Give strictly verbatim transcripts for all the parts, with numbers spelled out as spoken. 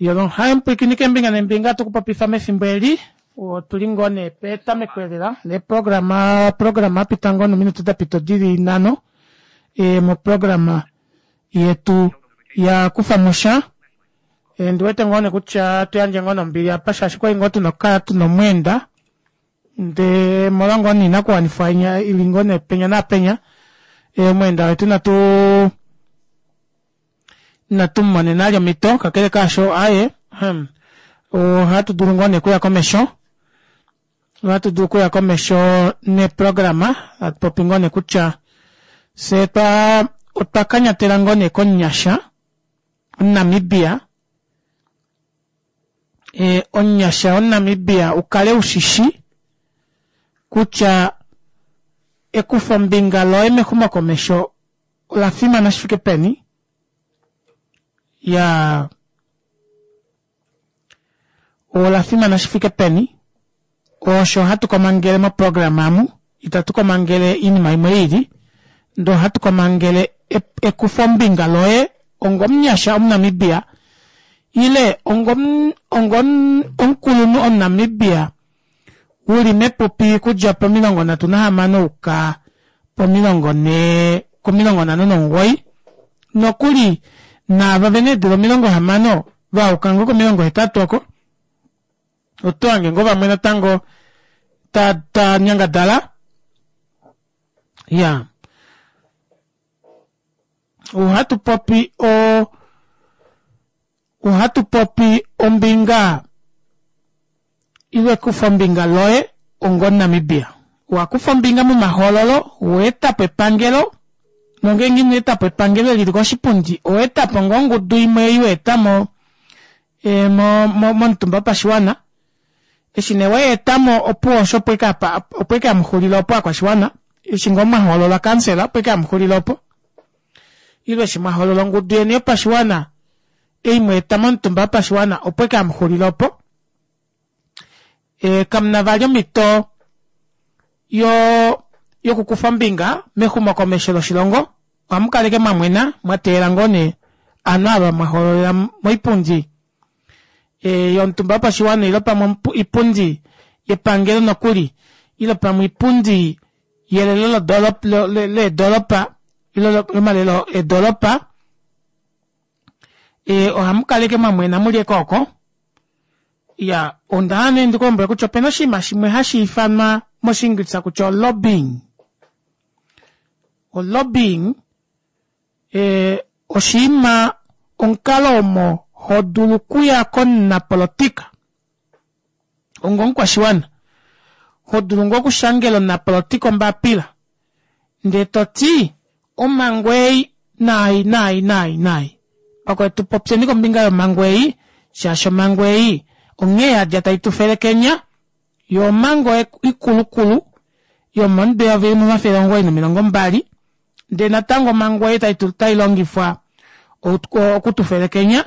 Yolong haim pikinike mbinga nembinga tukupa pifame fimbeli o tulingone peta mekwelela le programa programa pitangono minuto da pitodiri nano e mo programa yetu ya kufamusha e ndiwete ngone kucha tuyanje ngono mbili apasha shikwa ingotu no katu no mwenda nde molango ni nakuwa nifanya ilingone penya na penya e mwenda wetu na tu na tumane na mito kakele kasho aye hem o hatu durungone kuya komesho hatu du kuya komesho ne programa at popingone kucha sepa utakanya terangone konyasha Namibia e onyasha Namibia ukale ushishi kucha ekufombinga lo eme kuma komesho la fima nashifike peni ya o la fima nashifike peni o sho hatu komangele ma programamu itatu komangele ini maimweiri ndo hatu komangele ekufombinga loe ongom nyasha om Namibia ile ongom ongom onkulunu om Namibia uri mepopi kuja pomilongo na tunahamano uka pomilongo ne komilongo na nono ngoi nokuli na vavene de milongo hamano va ukango ko milongo hetatu ako otoange ngova mwena tango ta ta nyanga dala ya uhatu popi o uhatu popi ombinga iwe kufombinga loe ongon Namibia wa kufombinga mu mahololo weta pepangelo nongengi neta pepangelo lirgo shipundi o eta pongongo duime iwe eta mo e mo mo montumba paswana eshinewe eta mo opo shopeka pa opeka mkhulilo pa kwa shwana ishingoma holo la kansela opeka mkhulilo po iwe shima holo longo duene paswana e mo eta montumba paswana opeka mkhulilo po e kamna valyo mito yo yo kukufombinga mehuma komeshelo shilongo amukaleke mamwena mwatera ngone anaba mahoro ya moipunji e yontumba pashiwana ilopa ipunji yepangelo nokuli ilopa mwipunji yelelo dolop le, le dolopa ilo malelo e dolopa e ohamukaleke mamwena mulye koko ya ondane ndikombe kuchopena shima shimwe hashi ifama moshingitsa kucho lobbying o lobbying e oshima onkalomo hodulukuya konna politika ongon kwa shiwana hodulungo kushangelo na politiko mbapila ndetoti omangwei nai nai nai nai ako tupopseni kombinga yo mangwei shasho mangwei ongea jata itufere Kenya yo mango ikulukulu yo monde ya vile mwa ferongo ino milongo mbali de natango mango eta itutai longifwa okutufere Kenya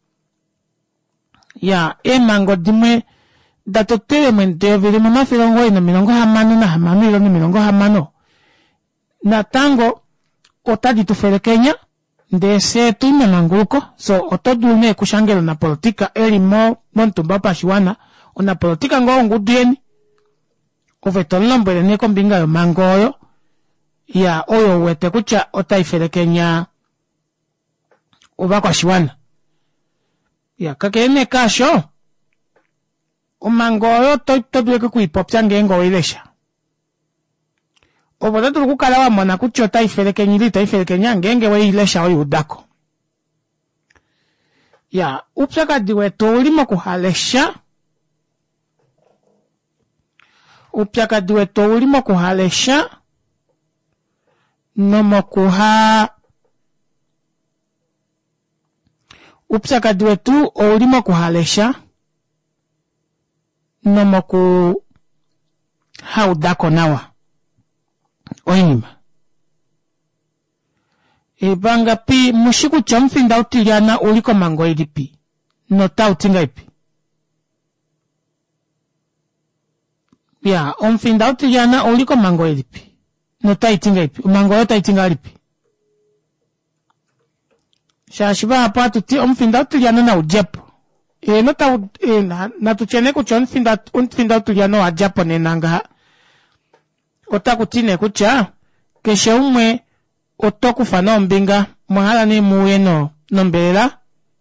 ya e mango dimwe datotere mwende ya vile mwa ferongo ino milongo hamano na hamano ilo ni milongo hamano natango otadi tufere Kenya de se tume manguluko so otodume kushangelo na politika eli mo montumba pashiwana ona politika ngo ngudieni ovetolombe ne kombinga yo mangoyo ya oyo wete kucha otaifere Kenya oba kwa shiwana ya kakene kasho o mangoyo to todueke kuipopya ngengo ilesha obotetu kukalawa mona kucho taifere Kenya ili taifere Kenya ngenge we ilesha oyo udako ya upsaka diwe to ulimo kuhalesha upyaka diwe to ulimo kuhalesha nomo kuha upyaka diwe tu ulimo kuhalesha nomo ku haudako nawa oinima ibanga pi mushiku chamfinda utiliana uliko mango ilipi no tautinga ipi ya omfinda utiliana uliko mango ilipi no taitinga ipi mango yo taitinga lipi shashiba hapa tuti omfinda utiliana na ujepo e nota e na na tuchene kucha unfinda unfinda tuliano a Japone nanga otakutine kucha keshe umwe otokufa nombinga mwahala ni muweno nombela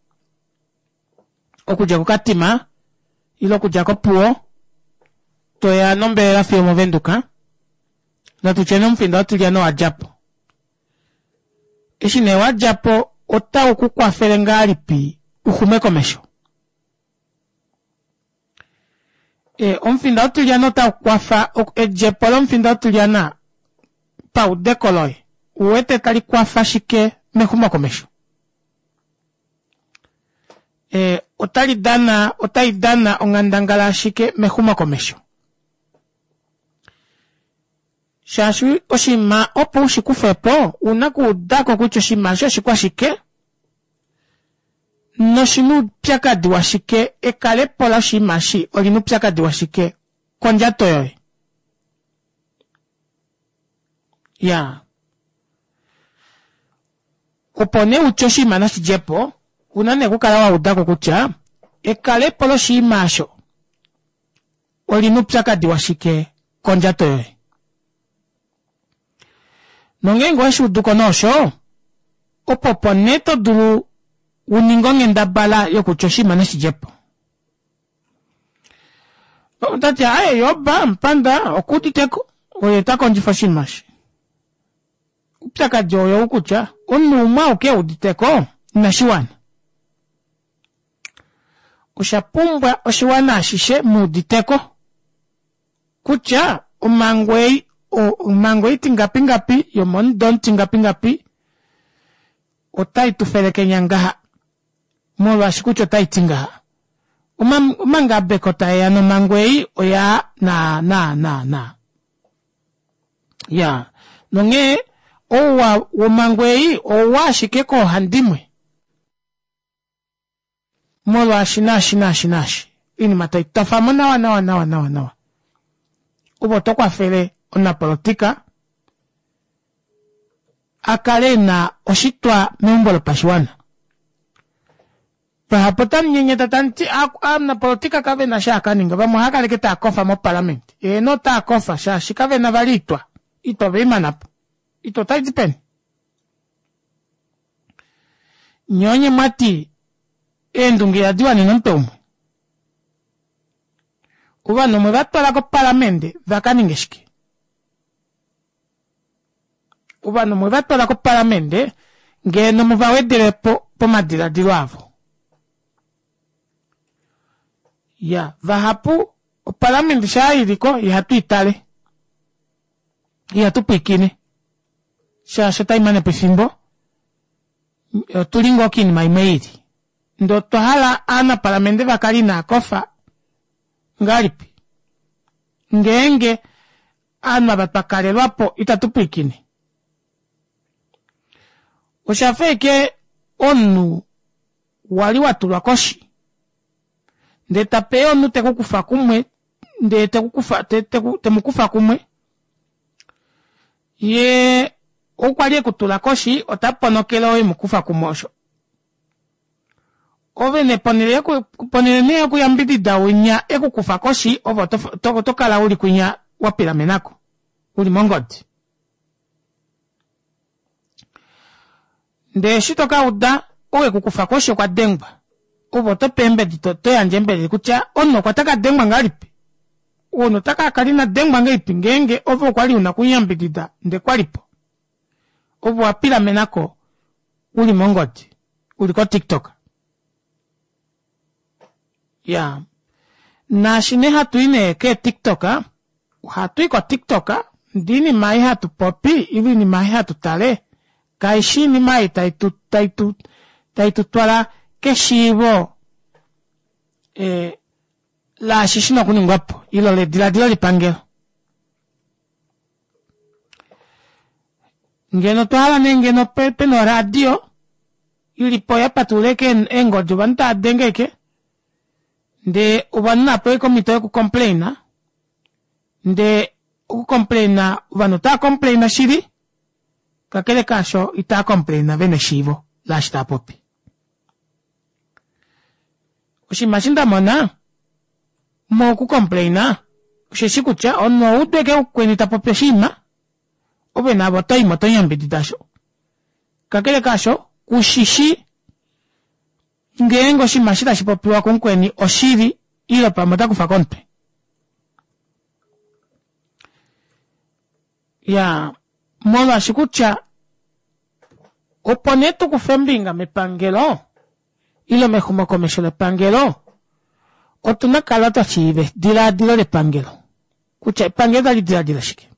okuja kukatima ilo kuja kopuo toya nombela fio movenduka na tuchene umfinda tuliano a Japo ishine wa Japo ota ukukwa felengalipi ukumeko mesho e umfinda utuliano ta ukwafa e Japo umfinda utuliana pa udekoloi uwete tali kwafa shike mehuma komesho e otali dana otai dana ongandangala shike mehuma komesho shashu oshima opo shikufepo unaku dako kucho shima shikwa shike no shimu piaka diwa shike ekale pola shima shi olinu piaka diwa shike konja toyoy ya opone ucho shima na shijepo unane kukala wa udako kucha ekale polo shima sho olinu piaka diwa shike konja toyoy nongengo eshu duko nosho opopo neto dulu uningonge ndabala yokuchoshima na shijepo otati ae yoba mpanda okutiteko oyetako njifashimashi upyaka joyo ukucha onuma uke uditeko na shiwana ushapumbwa oshiwana ashishe muditeko kucha umangwei o umangwei tingapi ngapi yomon don tingapi ngapi otai tufeleke nyangaha molwa shikucho tai tingaha umam umanga bekota ya no mangwei oya na na na na ya nonge owa umangwei owa shikeko handimwe molwa shina shina shina ini matai tafamona wana wana wana wana ubo tokwa fele ona politika akale na oshitwa membolo pashiwana pahapotan nyenye tatanti amna politika kave na shaka ninga vamo haka leketa akofa mo parliament e no ta akofa sha shikave na valitwa ito vimanapo ito taizipen nyonye mati endungi ya diwa ninontomu uva no me vatwala ko parliament vakaningeshiki uva no me vatwala ko parliament nge no me vawedele po po madiladilo avo ya vahapu o parliament shailiko yatu itale yatu pikine sha shata imane pesimbo tulingo kini maimeiri ndo tohala ana parliament vakali na kofa ngalipi ngenge ana batpakale lwapo itatupikine oshafeke onu wali watulwa koshi nde tape onu tekukufa kumwe nde tekukufa te, te, temukufa kumwe ye okwali kutula koshi otaponokela oye mukufa kumosho ove ne ponele ku ponele ne kuyambidi dawinya ekukufa koshi ovo to tokala uli kunya wapira menako uli mongodi nde shitoka uda owe kukufa koshi kwa dengba ovo to pembe dito to yanjembe kucha ono kwataka dengba ngalipi ono taka kalina dengba ngalipi ngenge ovo kwali unakuyambidida nde kwalipo ovo wapira menako uli mongodi uli ko TikTok ya na shine hatu ine ke TikToka hatu iko TikToka ndini mai hatu popi ili ni mai hatu tale kaishi ni mai taitu taitu taitu twala ke shivo eh la shishino kuni ngapo ilo le dila dila lipangelo ngeno twala nengeno pepe no radio ili poya patuleke engo jubanta dengeke nde uvanna pe komite yo kucomplaina nde ukucomplaina uvano ta complaina shiri kakele kasho ita complaina vene shivo la shita popi Oshimashinda mona. Mo ku complaina. Oshishikucha ono udweke ukwenita popyo shima. Obe na botoy motoy ambididasho. Kakele kasho kushishi ngengo shimashira shipopyo kunkweni oshiri ilo pamota kufa konpe. Ya mono ashikucha oponeto kufembinga mepangelo ilo mejumo komesho le pangelo otuna kalata chive dira dira le pangelo kucha pangelo dali dira dira shike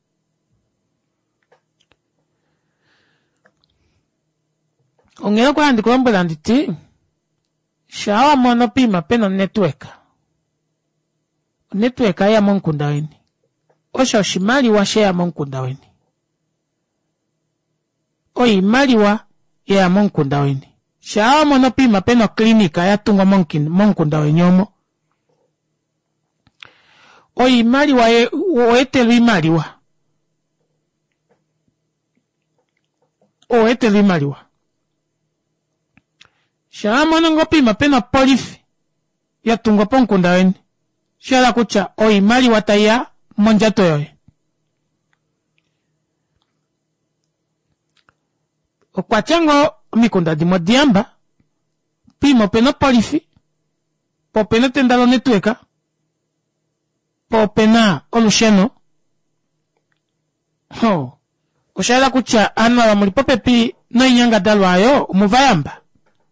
ongero kwa ndi kulombo landiti shawa mono pima peno network network ya monkunda weni osho shimali wa share monkunda weni oi maliwa ya monkunda weni shawa mono pima peno klinika ya tunga monkin monkunda wenyomo oi maliwa ye oetelu imaliwa oetelu imaliwa shawa mono ngopima peno polifi ya tunga ponkunda weni shala kucha oi maliwa taya monjato yoye okwachango mikunda dimo diamba pimo peno polifi po peno tendalo netweka po pena olusheno ho oshala kucha anwala muli popepi no inyanga dalwayo umuvayamba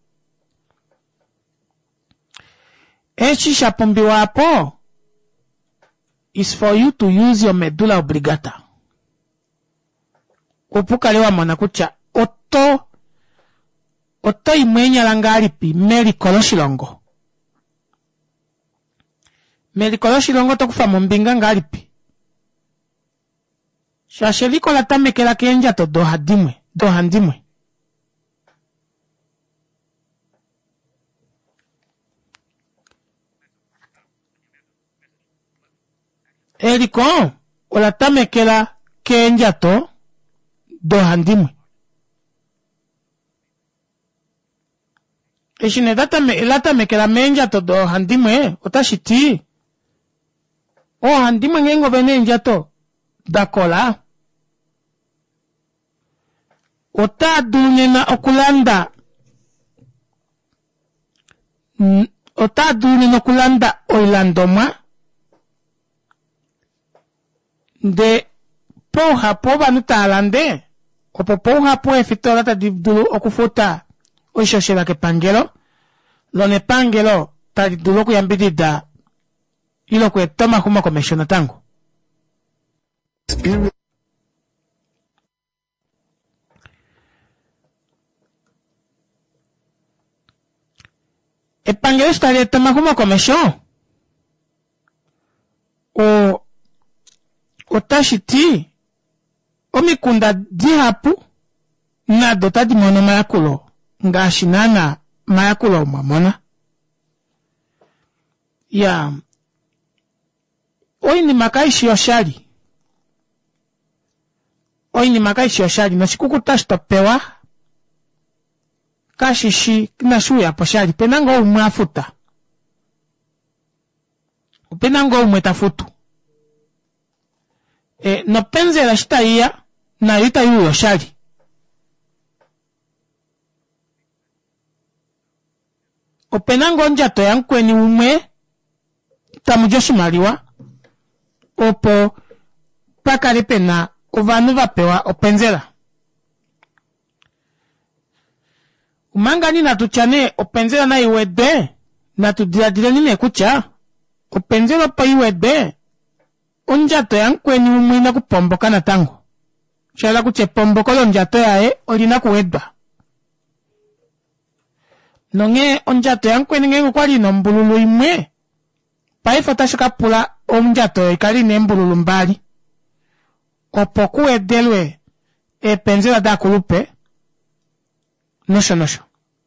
echi shapombiwa hapo is for you to use your medulla oblongata. Opukale wa mona kucha oto oto imwenya langalipi meli koloshilongo. Meli koloshilongo tokufa mumbinga ngalipi. Shasheliko la tamekela kenja to dohadimwe, dohandimwe. Eriko olatamekela kenja to dohandimwe. Eshine data me latamekela menja to dohandimwe otashiti. O handimwe ngengo benenja to dakola. Ota dunena okulanda. Ota dunena okulanda oilandoma. De poha poba nuta alande opo poha po efitola ta dibdulu okufuta oishoshela ke pangelo lo ne pangelo ta dibdulu kuyambidida ilo kwe toma huma komeshona tango e pangelo stare toma huma komeshon o otashiti omikunda dihapu na dota di mono mayakulo nga shinana mayakulo mamona ya oi ni makaishi yoshari oi ni makaishi yoshari na shikuku tashitopewa kashishi kina shuya poshari penango umwafuta penango umwetafutu E, no penze la shita iya na yuta yu yoshari. Openango njato ya nkweni ume tamujoshi maliwa opo pakari pena uvanu vapewa openzela. Umanga ni natuchane openzela na iwede natudiradile nine kucha openzela pa iwede onjato ya nkweni umwina kupomboka na tango. Shala kuche pomboko lo njato ya e olina kuwedwa. Nonge onjato ya nkweni ngengu kwa lino mbululu imwe. Paifota shukapula onjato ikali ne mbululu mbali. Opo kuwedelwe e penzela da kulupe. Nosho nosho.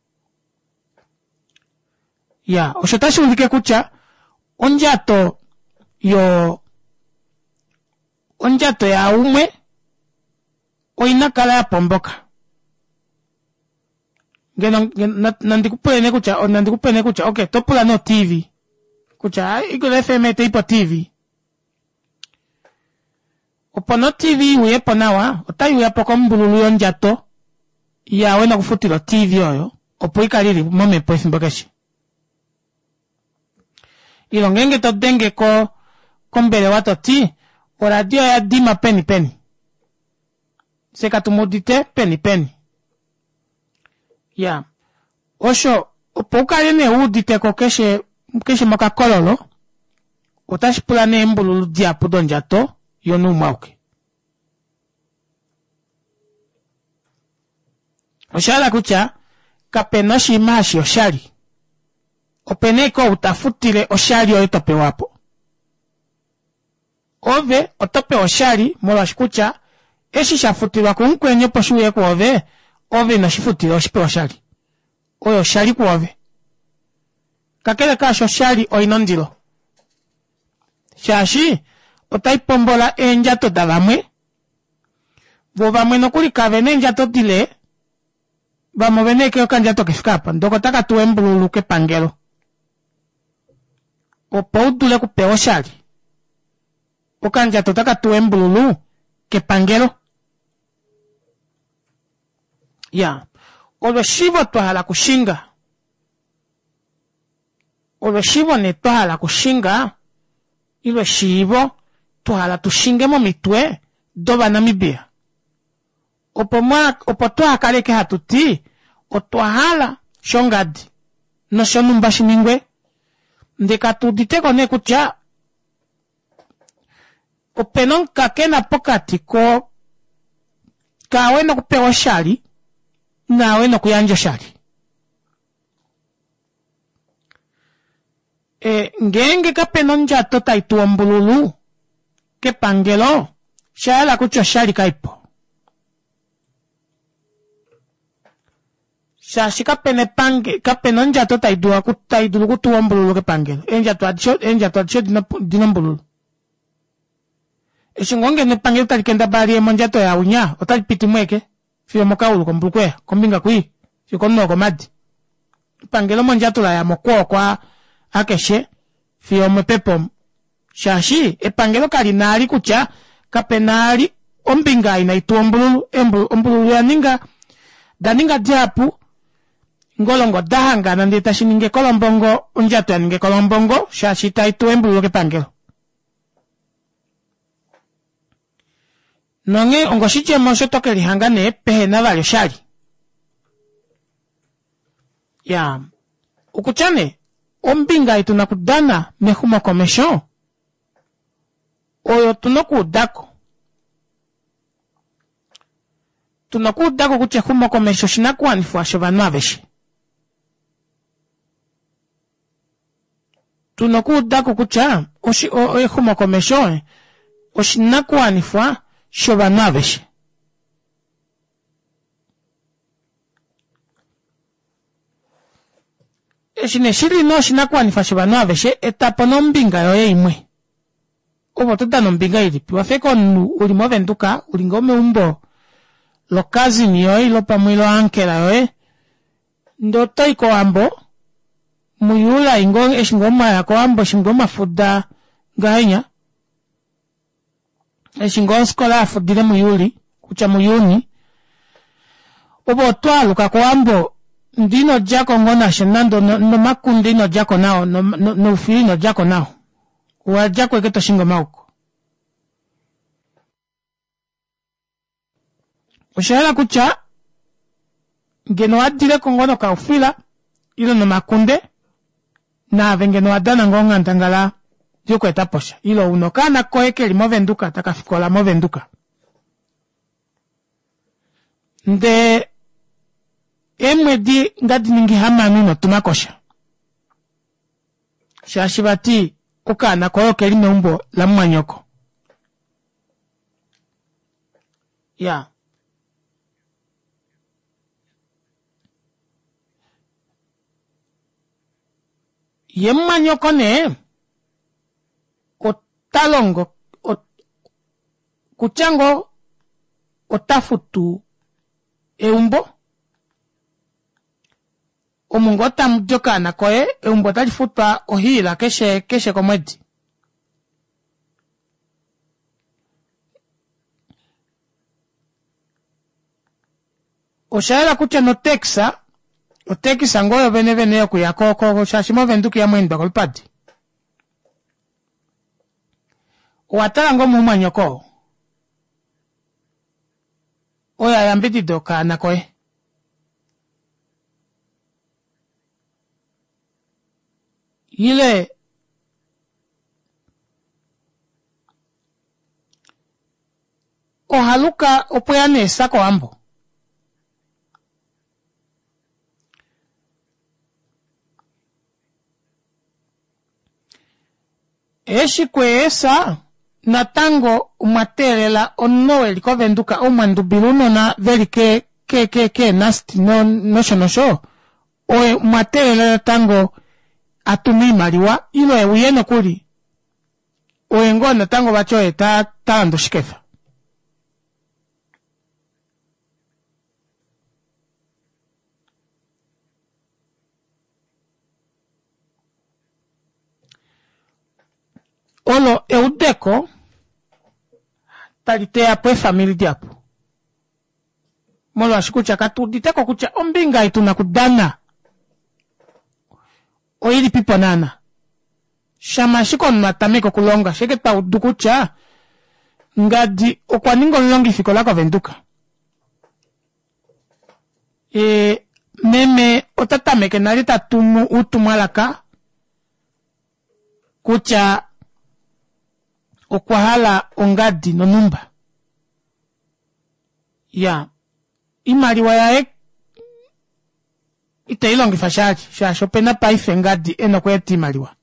Ya, oshotashi ulike kucha onjato yo onjato ya umwe oina kala ya pomboka ngeno nandi kupene kucha o nandi kupene kucha okay topula no T V kucha iko F M te ipo T V opo no T V uye ponawa otayu ya poko mbululu yonjato ya wena kufutilo T V oyo opo ikalili mome po simbokeshi ilo ngenge to denge ko kombele wato ti o radio ya dima peni peni seka tumudite peni peni ya osho opo ukalene udite ko keshe keshe maka kololo otashipula ne mbululu diapu donjato yonu mauke oshala kucha kapeno shimashi oshali openeko utafutile oshali oyo tope wapo ove otope oshali mola shikucha eshi shafutilwa kunkwenye poshuye ku ove ove no shifutile oshipe oshali oyo oshali ku ove kakele kasho oshali oinondilo shashi otaipombola enjato da vamwe vo vamwe nokuli kavene enjato dile vamo veneke okanjato kefikapa ndoko taka tuwe mbululu kepangelo opo udule kupe oshali okanjato taka tuwe mbululu kepangelo ya olwe shivo twahala kushinga olwe shivo ne twahala kushinga ilwe shivo twahala tushinge mo mitwe doba Namibia opo mwa opo twakaleke hatuti otwahala shongadi no shonumba shiningwe ndeka tuditeko ne kucha openon kakena pokati ko kawe no kupewa shali nawe no kuyanja shali e ngenge kapenon jato taituwa mbululu kepangelo shala kucho shali kaipo shashi kapene pange kapene njato taidua kutaidulu kutuwa mbululu kepangelo enjato adsho enjato adsho dina dina mbululu eshingonge ne pangelo talikenda bali emonjato ya unya otalipiti mweke fiyo mokaulu kombulukwe kombinga kui fikonno komadi pangelo monjato la ya mokwo kwa akeshe fiyo mpepo shashi epangelo kalinali kucha kapenali ombinga inaituwa mbululu embululu ya ninga daninga diapu ngolongo dahanga nandi tashininge kolombongo unjato yaninge kolombongo shashi taitu embulu ke pangelo nonge ongoshiche monsho toke lihanga ne pehe na valio shali ya ukuchane ombinga itu nakudana mehuma komesho oyo tunokudako tunakudako kuche huma komesho shinakuanifu asho vanu aveshi tunakudako kucha oshi oye huma komesho oshinakuanifwa sho vanu aveshi eshine shiri no shinakuanifwa sho vanu aveshi etapo no mbinga yoye imwe obo tuta no mbinga ilipi wafeko nu ulimo venduka ulingome umbo lo kazi ni yoye lo pamwilo ankela yoye ndo toiko ambo muyula ingong eshingoma yako ambo shingoma fuda ganya eshingon skola fudile muyuli kucha muyuni obo twaluka ko ambo ndino jako ngona shenando no, no makundi no jako nao no no, no ufili no jako nao wa jako eketo shingoma uko Ushala kucha ngeno adile kongono ka ufila ilo no makunde na vengeno adana ngonga ntangala yoko etaposha ilo unokana koeke limo venduka takafikola mo venduka nde emwedi ngadi ningi hama mino tumakosha shashibati ukana koeke lime umbo la mwanyoko ya yemma nyoko ne otalongo ot, kuchango otafutu eumbo umungota mjoka na koe umbota jifutwa ohila keshe keshe komwedi oshaela kucha no teksa o tekisa ngoyo bene bene yo kuyakoko shashimo venduki ya mwendo kolpadi watala ngo mumanyoko oya yambidi doka na koe ile ohaluka opoyane sako ambo eshi kweesa na tango umaterela onno eliko venduka omandu biluno na veri ke ke ke ke nasti no no shono sho o umaterela tango atumi maliwa ilo e uyeno kuli o engo na tango bacho eta tando shikefa Olo eudeko talitea pwe famili diapo. Molo ashikucha katu diteko kucha ombinga itu na kudana. O ili pipo nana. Shama shiko natameko kulonga. Sheketa udukucha. Ngadi okwaningo longi fiko lako venduka. E meme otatameke nalita tumu utumalaka. Kucha okwahala ongadi no numba. Ya. Imaliwa ya ite ilongi fashaji. Shasho pena paife ngadi eno kweti imaliwa.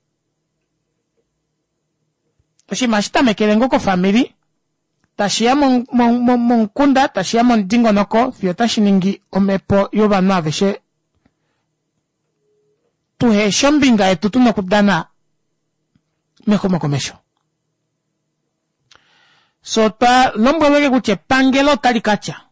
Oshi mashita mekelengo ko family. Tashia mon, mon, mon, mon kunda, tashia mon dingo noko, fio tashiningi omepo yoba no aveshe. Tuhe shombinga etutu no kudana meko mokomesho. So ta lombo wege kuche pangelo talikacha.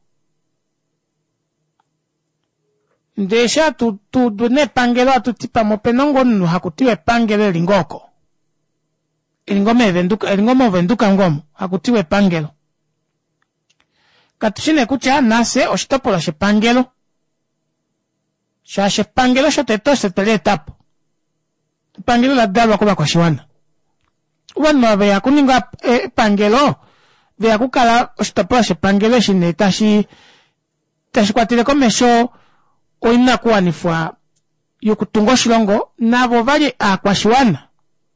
Ndesha tu tu dune pangelo atu tipa mopenongo nunu hakutiwe pangelo lingoko. Elingome venduka, elingome venduka ngomo, hakutiwe pangelo. Katushine kucha nase oshitopola she pangelo. Sha she pangelo shote to se tele tapo. Pangelo la dalwa kuba kwa shiwana. Wanu wabea kuninga e, pangelo. Vea kukala oshitopola she pangelo shine tashi tashi kwa tile komesho oina kuwa nifua yukutungo shilongo nabo vali a kwa shiwana.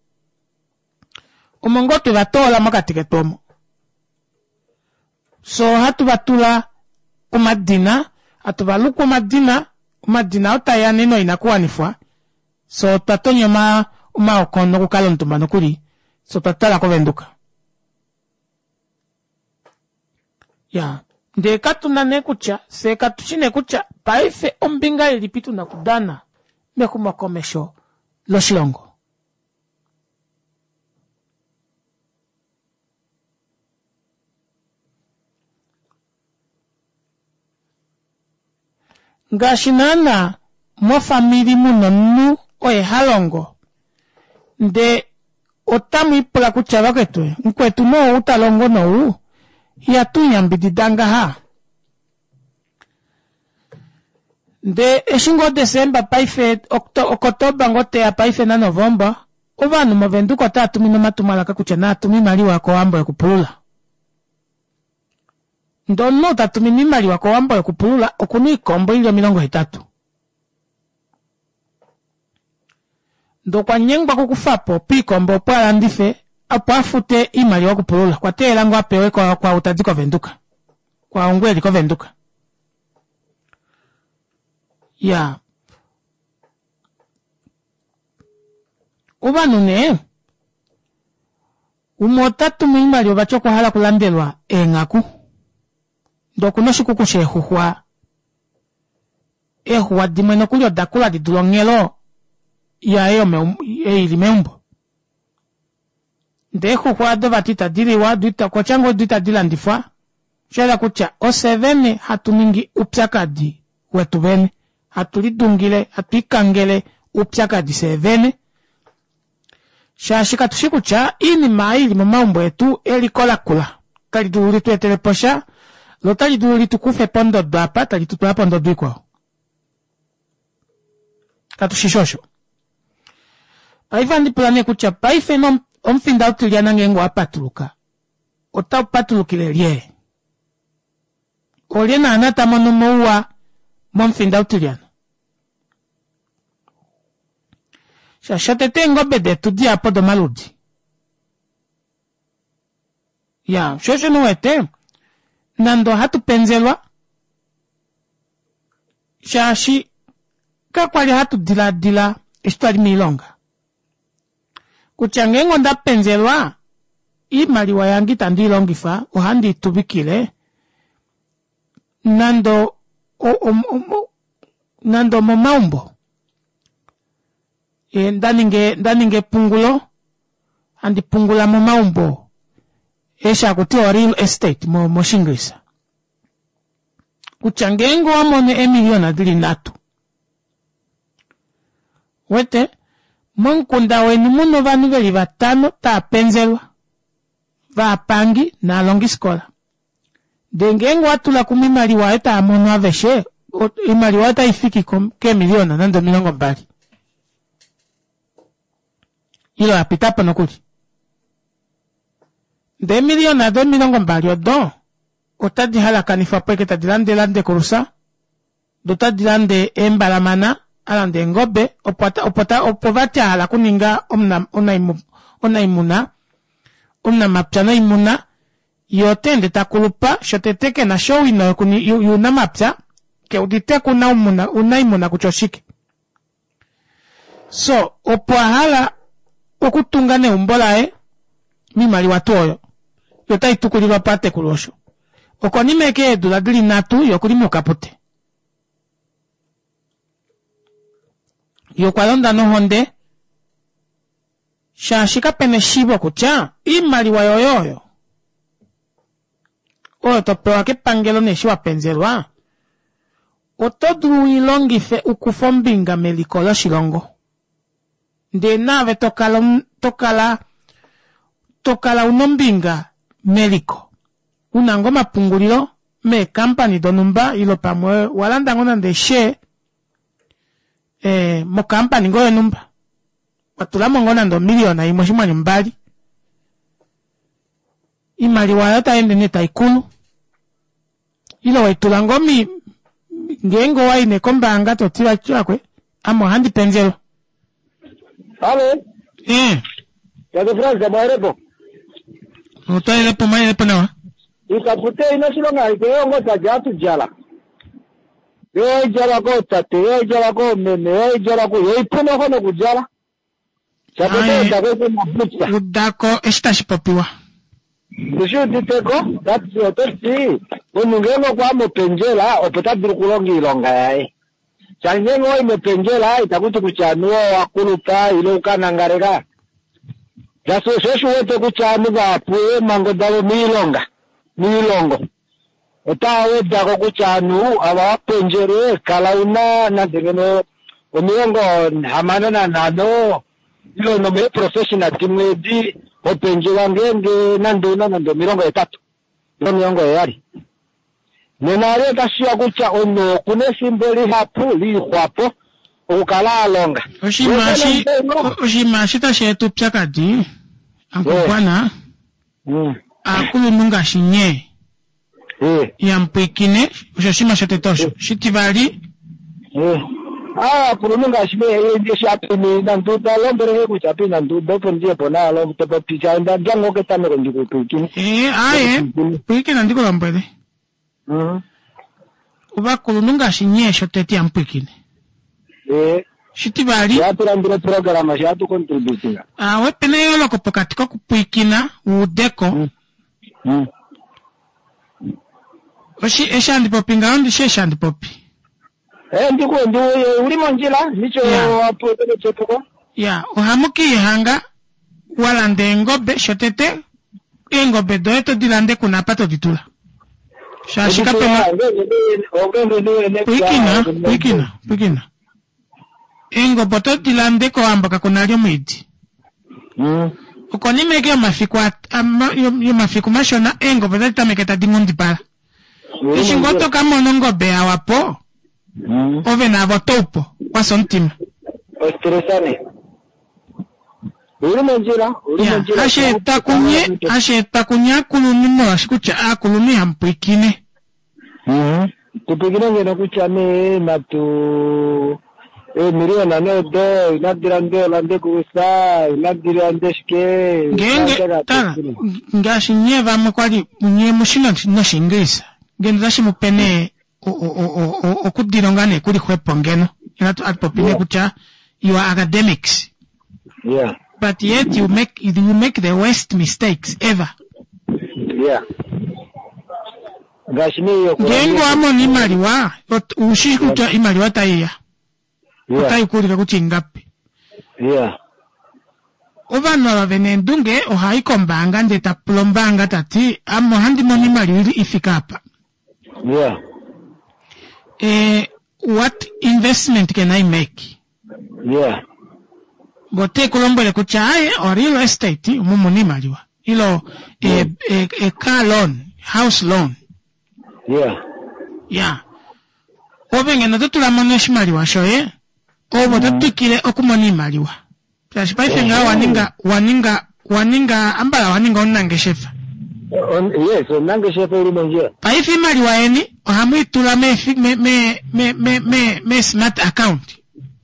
Umongotu vatola makatike tomo. So hatu batula umadina, hatu baluku umadina, umadina otaya nino inakuwa nifua. So tatonyo ma uma okono kukalo ntumbano kuri. So tatala kovenduka. Ya, nde katu na nekucha, se katu chine kucha, paife ombinga ilipitu na kudana, mekuma komesho, loshilongo. Ngashinana mo famili muno nu oe halongo. Nde otamu ipula kuchava ketwe. Nkwetu no utalongo no u. Ya tu nyambididanga ha. Nde eshingo Desemba paife Oktoba ngote ya paife na Novemba. Ovanu movenduko tatu mino matumalaka kuchana atumi mali wako wambo ya kupulula. Ndono tatumi mimali wako wambo ya kupulula okuni kombo ilio milongo hitatu. Ndo kwa nyengba kukufapo pi kombo po alandife apo afute imali wako kupulula. Kwa te elango apewe kwa, kwa utadiko venduka. Kwa ongwe liko venduka. Ya. Uba nune. Umotatu mimali wabacho kwa hala kulandelwa engaku. Ndo kunoshi kukushe ehuhua. Ehuhua dimeno kulio dakula di dulongelo. Ya eo me e ili meumbo. Nde ehuhua do batita dili wa duita kwa chango duita dilandifwa. Shela kucha osevene hatu mingi upsaka di wetu bene. hatulidungile hatuikangele upyaka disevene shashika tushikucha ini maili mumaumbo etu elikola kula taliduli tueteleposha lo taliduli tukufe pondo dwapa talitutula pondo dwikwao katushishosho paifa ndi plane kucha paife no omfinda utiliana ngengo apatuluka ota upatulukile lie olye na anata mono mouwa momfinda utiliana shashatete ngobe detu dia podo maludi ya shosho nuwete nando hatu penzelwa shashi kakwali hatu dila dila istwali milonga kuchangengo nda penzelwa imaliwa yangi tandilongifa uhandi tubikile nando o, o, o, nando momaumbo e ndaninge ndaninge pungulo andi pungula momaumbo esha kutiwa real estate mo moshingisa kuchangengo amone emiliona dili natu wete monkunda weni muno vanu veli vatano ta penzelwa va pangi na longi skola dengengo atula kumimali wa eta amono aveshe imali wa eta ifiki ke miliona nando milongo mbali ilo apitapo nokuli de miliona do milongo mbali odo otadi halakani fapeke tadilande lande kurusa dotadilande embalamana alande ngobe opota opota opovati ala kuninga omna onaimu onaimuna omna mapchana imuna yotende takulupa shoteteke na show ino kuni yuna mapcha ke udite kuna umuna unaimuna kuchoshike so opohala okutungane umbolae mimali watoyo yotai tukulilwa pate kulosho okonimeke edula dili natu yokulimu kapute yokwalonda no honde shashika pene shibo kucha imali wa yoyoyo oyo topewa ke pangelo neshiwa penzelwa otodru ilongife ukufombinga melikolo shilongo nde nave tokala tokala tokala unombinga meliko unango mapungulilo me company donumba ilo pamwe walanda ngona ndeshe eh mo company ngoyo numba watulamo ngona ndo miliona imwe shimwanyu mbali imali wayota ende neta ikulu ilo waitulango mi ngengo waine kombanga totila chakwe amo handi penzelo Halo. Eh. Ya de Francia maerepo. Utaile po mai lepo nawa. Ikapute ina silonga ike ngo tajatu jala. Yo jala ko tate, yo jala ko meme, yo jala ko yo ipuno kono kujala. Chapete ndako ko mabutsa. Udako estashi papiwa. Bishu diteko, that's your testi. Unungeno kwa mopenjela opeta birukulongi ilonga yae. Chanyengo imepenjela itakuti kuchanua wakuluta ilo ukanangarega. Jaso sheshu wete kuchanuga apuwe mango dalo milonga. Milongo. Etawe dako kuchanu awa penjere kalauna na dengeno umilongo hamana na nano ilo nome professional kimwedi openjela ngenge nandona nando milongo etatu. Ilo milongo yari. Nenare kashia kucha ono kune simboli hapu li huapo ukala alonga. Oshimashi oshimashi tashetu pyakadi ankubwana mm. akulu nunga shinye eh yampikine oshoshima shotetosho shitivali eh ah purununga shime yende shapi ni nanduda lombere kucha pi nanduda ponje pona lo tepo picha nda jango ke tamero ndiko pikini eh aye pikina ndiko lombere mhm uba kulununga shinye shoteti yampikine eh shitivali ya turandira programa ya tu contributinga ah wepene yolo kopakatiko kupikina udeko mm. mm. oshi eshandi popi ngaondi sheshandi popi eh ndiko ndo ulimo njila nicho hapo tele chepoko ya uhamuki hanga walande ngobe shotete engobe doeto dilande kuna pato ditula Shashika pena. Pikina, pikina, pikina. Engo poto tilande ko ambaka kunario mwidi. Mm. Ukoni mege mafiku yo mafiku mashona engo poto tameketa dimundi pala. Ishingoto kama nongo bea wapo. Mm. Ove na votopo kwa sontima. Estresane. Uri monjira, uri monjira. Ashe takunye, ashe takunya kulumi mo ashikucha a kulumi hampikine. Mhm. Tupikine ngena kuchame na tu e mirio na nedo, inadirande lande kusa, inadirande shike. Ngenge tana ngashi nyeva makwali nye mushina no shingisa. Ngende dashi mupene o o o o okudilongane kuli kwepo ngeno. Inatu atpopine kucha your academics. Yeah. But yet you make you make the worst mistakes ever. Yeah. Gashini yo. Gengo amo ni maliwa, ushikuta imaliwa taiya. Yeah. Utai kulika kuchingapi. Yeah. Ovano wa venendunge ohaiko mbanga ndeta plombanga tati amo handi moni maliwili ifikapa. Yeah. Eh, what investment can I make? Yeah. Bote kulombele kuchaye or real estate umumu ni maliwa. Ilo eh, eh, eh, car loan, house loan. Yeah. Yeah. Obenge na tutula moneshi maliwa shoye. Obo tatukile okumoni maliwa. Plashi paife nga waninga waninga waninga ambala waninga onange shefa. On, yes, onange shefa uri monjia. Paife maliwa eni ohamu itula me me me me me me, me smart account.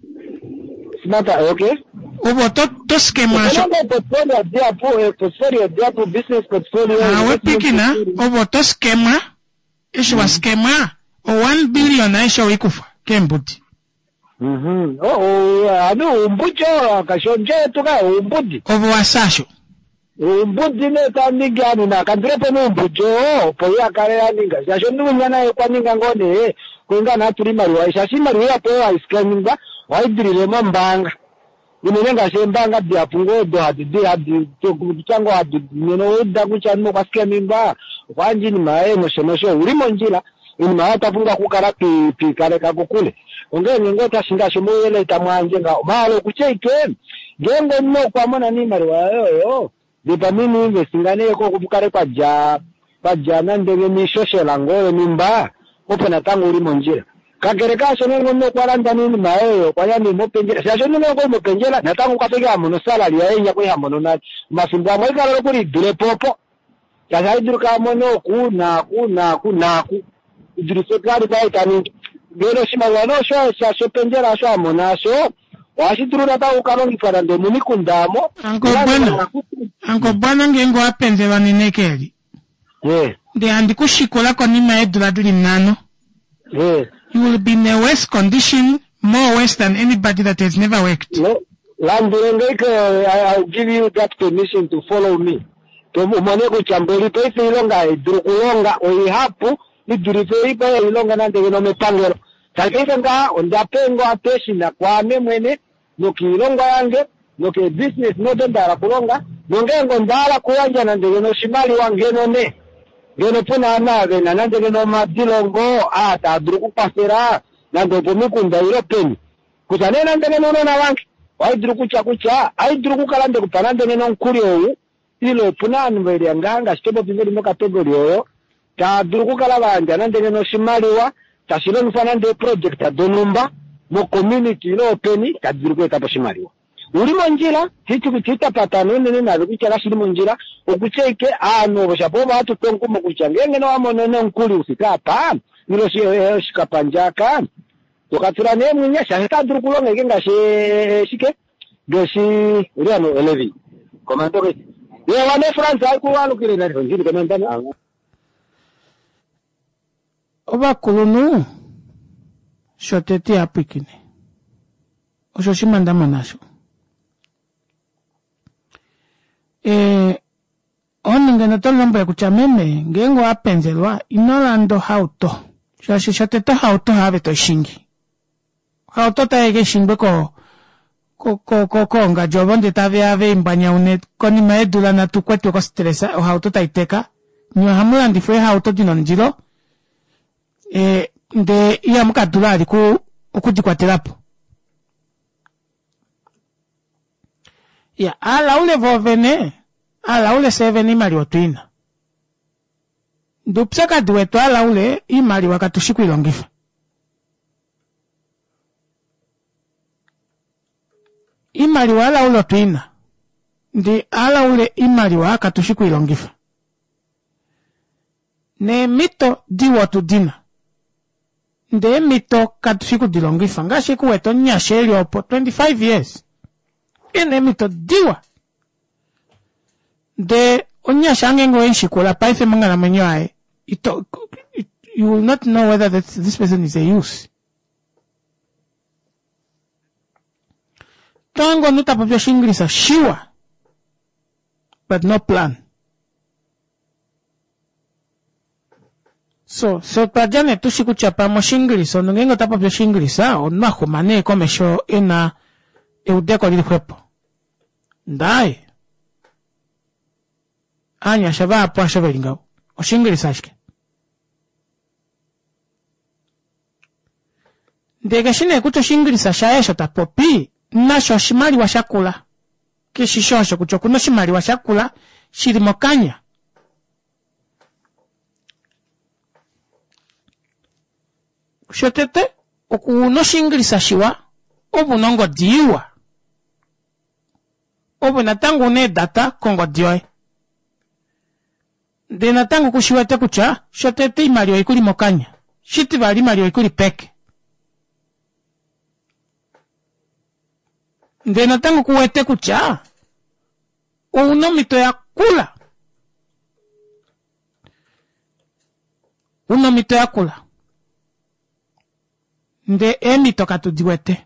Smart, okay? Obo to to schema sho. Obo portfolio dia po portfolio dia po business portfolio. Ah, we pikina obo to schema. Isho wa schema o one billion na isho ikufa kembudi. Mhm. Oh, oh, anu umbucho kashonje tuka umbudi. Obo wasasho. Umbudi ne taninga anu na kandrepo no umbucho po ya kare aninga. Yasho ndu nyana e kwaninga ngone kwinga na turi mariwa ishashi mariwa po wa iskaninga wa idirire mambanga. Inenga shembanga bya pungo do hadidi hadi to kuchango hadi neno da kuchanmo kwaskemimba kwanji ni mae moshonosho uri monjila ini maata punga kukara pi pi kare kakukule onge ngota shinga shomoyele tamwanje nga malo kucheike gengo no kwa mona ni mariwa yoyo dipamini investingane ko kupukare kwa ja kwa jana ndege ni shoshela ngore nimba opena tangu uri monjila kagereka shonengo no kwa landa nini mayo kwa yani mopenjela sha shonengo ko mopenjela natangu kafika mono salary ya enya ko yamono na masimba mo ikalo kuri dure popo ya haidur ka mono ku na ku na ku na ku dure sekari ba tani gero shima wano sho sha shopenjela sho mona sho washiduru na ta ukalo ngifara ndo muni kundamo anko bwana anko bwana ngengo apenze baninekeli yeah de andi kushikola ko ni maedura duli nano yeah. You will be in a worse condition, more worse than anybody that has never worked. No, I'll give you that permission to follow me. To umaneko chambeli pese ilonga idrukulonga oihapu idurifei pa ilonga nande no mepangero. Takeka nga ondapengo ateshi na kwa memwene no kilonga yange no ke business no dendara kulonga nongengo ndala kuwanja nande no shimali wange no ne. Geno puna na na nande no madilongo ata druku pasera nando pomikunda iropeni kutane nande no no na wange wai druku chakucha ai druku kalande kupanande no nkuri owu ilo puna nveri nganga stebo biveri no category oyo ta druku kala banja nande no shimaliwa ta shilo nfanande project adonumba mo community no openi ta druku eta shimaliwa uri monjira hichi kuchita patano nene na bichara shiri monjira okucheke ano bashapo batu tonku mukuchangenge no amono no nkuli usikapa nilo shi shikapanjaka tokatura ne munya shahita durukulonga ngenga she shike doshi uri ano elevi komando ke ye wane France ai kuwalo kile na njiri komandani oba kulunu shoteti apikine oshoshimanda manasho eh oninga na tolomba kuchameme ngengo apenzelwa inolando hauto shashi shateta hauto habe to shingi hauto taege shingbe ko ko ko ko ko nga jobonde tave ave imbanya une koni maedula na tukwetu ko stressa o hauto taiteka nyo hamulandi fue hauto dinonjiro e nde iya mukadulali ku okudikwatelapo ya ala ule vovene ala ule seven imali otwina ndupsaka duwetu ala ule imali wakatushiku ilongifa imali wala ule otwina ndi ala ule imali wakatushiku ilongifa ne mito diwo tudina nde mito katushiku dilongifa ngashiku weto nyasheli opo twenty-five years ene mito diwa de onyasha angengo enshikola paife mangana mwenyewe ito it, you will not know whether that this person is a use tango nuta papia shingrisa sure but no plan. So, so pajane tu shikuchapa mo shingrisa nungengo tapa pia shingrisa o nako mane komesho ena eudeko lili kwepo ndai anya shaba apo ashaba ingao o shingrisa ashke ndege shine kucho shingrisa shaesho tapopi nasho shimali wa shakula kishishosho kucho kuno shimali wa shakula shiri mokanya shotete okuno shingrisa shiwa obu nongo diwa obu natangu ne data kongo dioi de natangu kushiwete kucha shotete imali wa ikuli mokanya shiti bali imali wa ikuli peke de natangu kuwete kucha uno mito ya kula uno mito ya kula nde emito katudiwete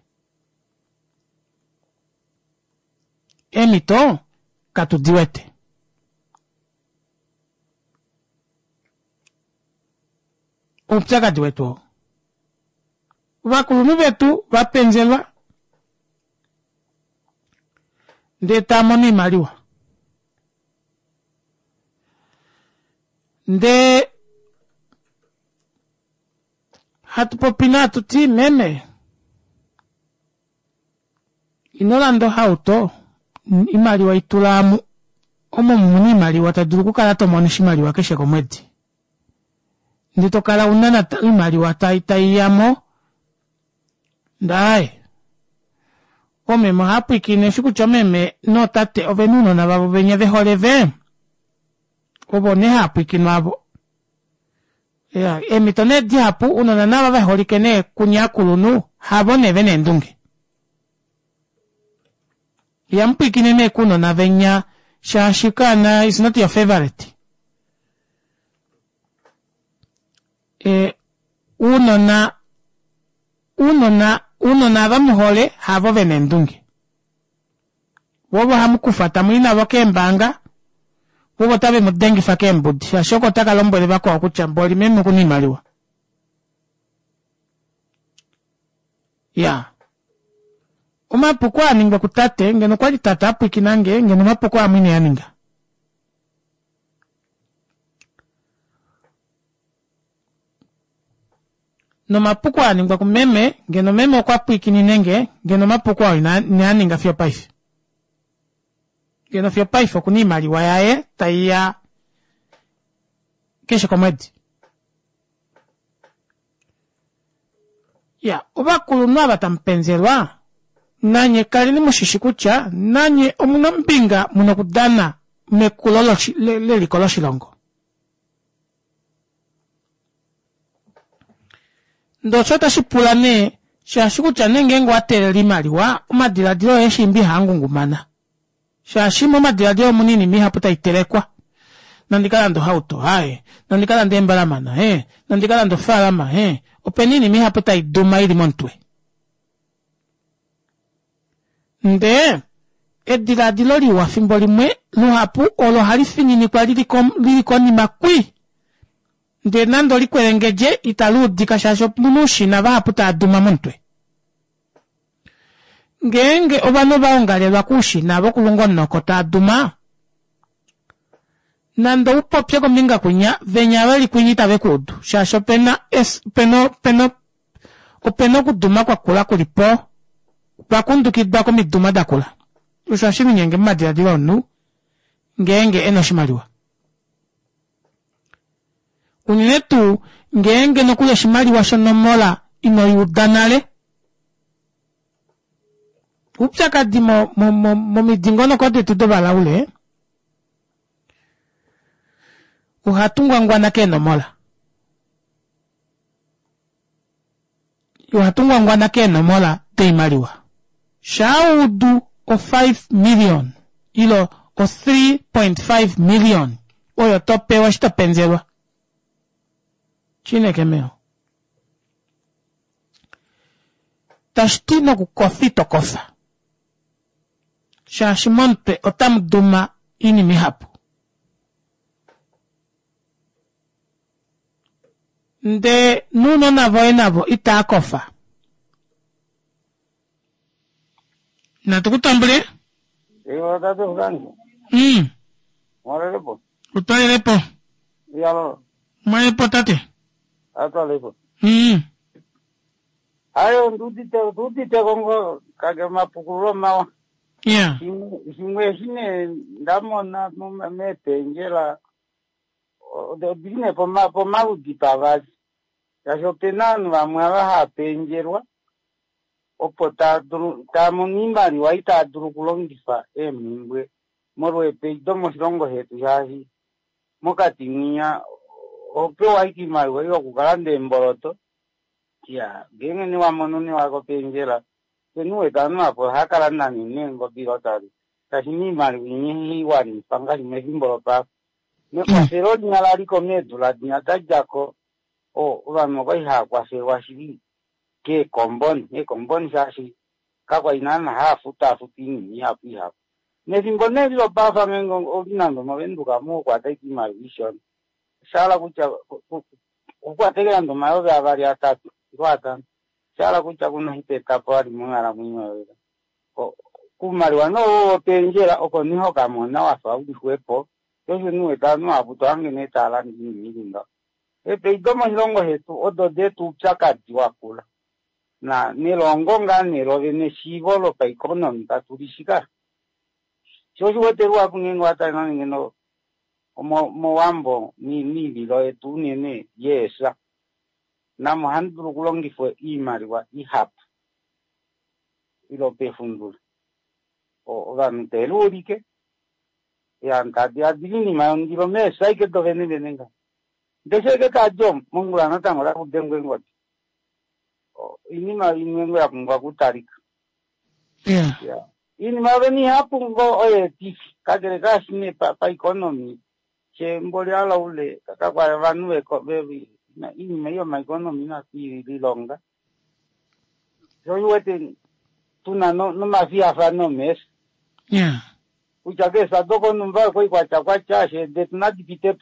emito katudiwete upsaka diweto vakulunu betu vapenzelwa nde tamoni maliwa nde hatupopina tuti meme inolando hauto imali wa itulamu omo muni imali wataduluku kala tomonishi imali wa keshe komwedi ndito kala unana imali wa taitai yamo ndae ome mahapu ikine shuku chomeme no tate ovenuno na babo benye vehoreve obone hapu ikinwabo ya emitone diapu uno na naba vehorikene kunyakulunu habone venendunge yampu ikine kuno na venya shashikana is not your favorite e uno na uno na uno na bamuhole habo venendunge wobo hamukufata mwina bakembanga wobo tabe mudengi fakembudi ashoko taka lombole bako akuchamboli meme kunimaliwa ya umapukwa ningwa kutate ngeno kwa tata apu ikinange ngeno mapukwa mwine yaninga no mapukwa ningwa kumeme ngeno meme kwa apu ikininenge ngeno mapukwa ina yaninga fio paife ngeno fio paife kunimaliwa yae taiya keshe komwedi ya ubakulu nwaba tampenzelwa nanye kali ni mushishikucha nanye omunambinga munokudana mekulolo le, le likolo shilongo ndo chota shipulane shashikucha nengengo atere limaliwa umadiladilo yeshimbi hangu ngumana shashimo madiladilo munini miha puta iterekwa nandikala ndo hauto hae nandikala ndo embalamana he nandikala ndo falama he openini miha puta iduma ili montwe nde ediladilo liwa fimbo limwe luhapu olo halifinini kwa liliko liliko ni makwi nde nando likwerengeje italudi kashasho munushi na bahaputa aduma montwe ngenge obano baongalelwa kushi nabo kulungo noko ta aduma nando upopya kominga kunya venya bali kunyita bekudu shasho pena es peno peno openo kuduma kwa kula kulipo bakundukidwa ko miduma dakula ushashimi nyenge madira diwa nu ngenge eno shimaliwa uninetu ngenge no kule shimaliwa shonomola ino yudanale upya kadimo mo mo mo midingono kote tudobala ule uhatungwa ngwana keno mola uhatungwa ngwana keno mola teimaliwa shaudu o five million ilo o three point five million oyo tope wa shito penzelwa chine kemeo tashtino kukofito kofa shashimonte otamduma ini mihapu nde nuno navo enavo ita kofa na tukutambule Iwa tatu ukangu. mm Mwale lepo. utwaye lepo Iyalo. mwaye potate Ato lepo. mm Ayo ndudite ndudite kongo kage mapukuro mawa. yeah Shimwe shine ndamona me penjela de bine po ma po malu dipavazi. Yasho penanu vamwe ha penjerwa. Opo ta duru ta monimari waita duru kulongifa emingwe morwe pe domo shongo hetu yahi mokati nya ope waiki mai weyo kukalande mboroto ya genge ni wamono ni wako penjera kenuwe tanu apo hakala nani nengo birotari tashini mari winyi wani pangari mehimboro pa me kwasero nyalari komedula nyata jako o urano ko iha kwasewa shiri ke komboni e komboni sashi kakwa inana hafu tafu tini ni hapu hapu nezimbone lo bafa mengo olinando mavenduka mo kwa taiki vision shala kucha kwa tegelando mayo ya vari atatu kwata shala kucha kuna hite tapari mungara mwinyo ko kumari wano penjera oko niho kamona wafa udi kwepo yosu nuwe tanu abuto ange netala ni ndinga e peidomo longo hetu odo de tu chakati wakula na nilongo nga nilove neshivolo pa economy taturishika shoshi weteru akungengo atana ngeno mo moambo ni ni lilo etu nene yesa na mohandru kulongi fo imari wa ihap ilo pe fundul o ovamente lurike ya ntadi adini ma ndilo me sai ke do vene venenga dese ke tajom mongulana tangola kudengwengo ini ma inwengo ya kungwa kutarika yeah yeah ini ma veni hapo ngo oye tifi kagere gasine pa pa economy che mboli ala ule kaka kwa vanu eko bebi na ini meyo ma economy na ti longa so yuete tuna no no ma fia fa no mes yeah uchage sa doko numba ko kwa cha kwa cha she det na dipite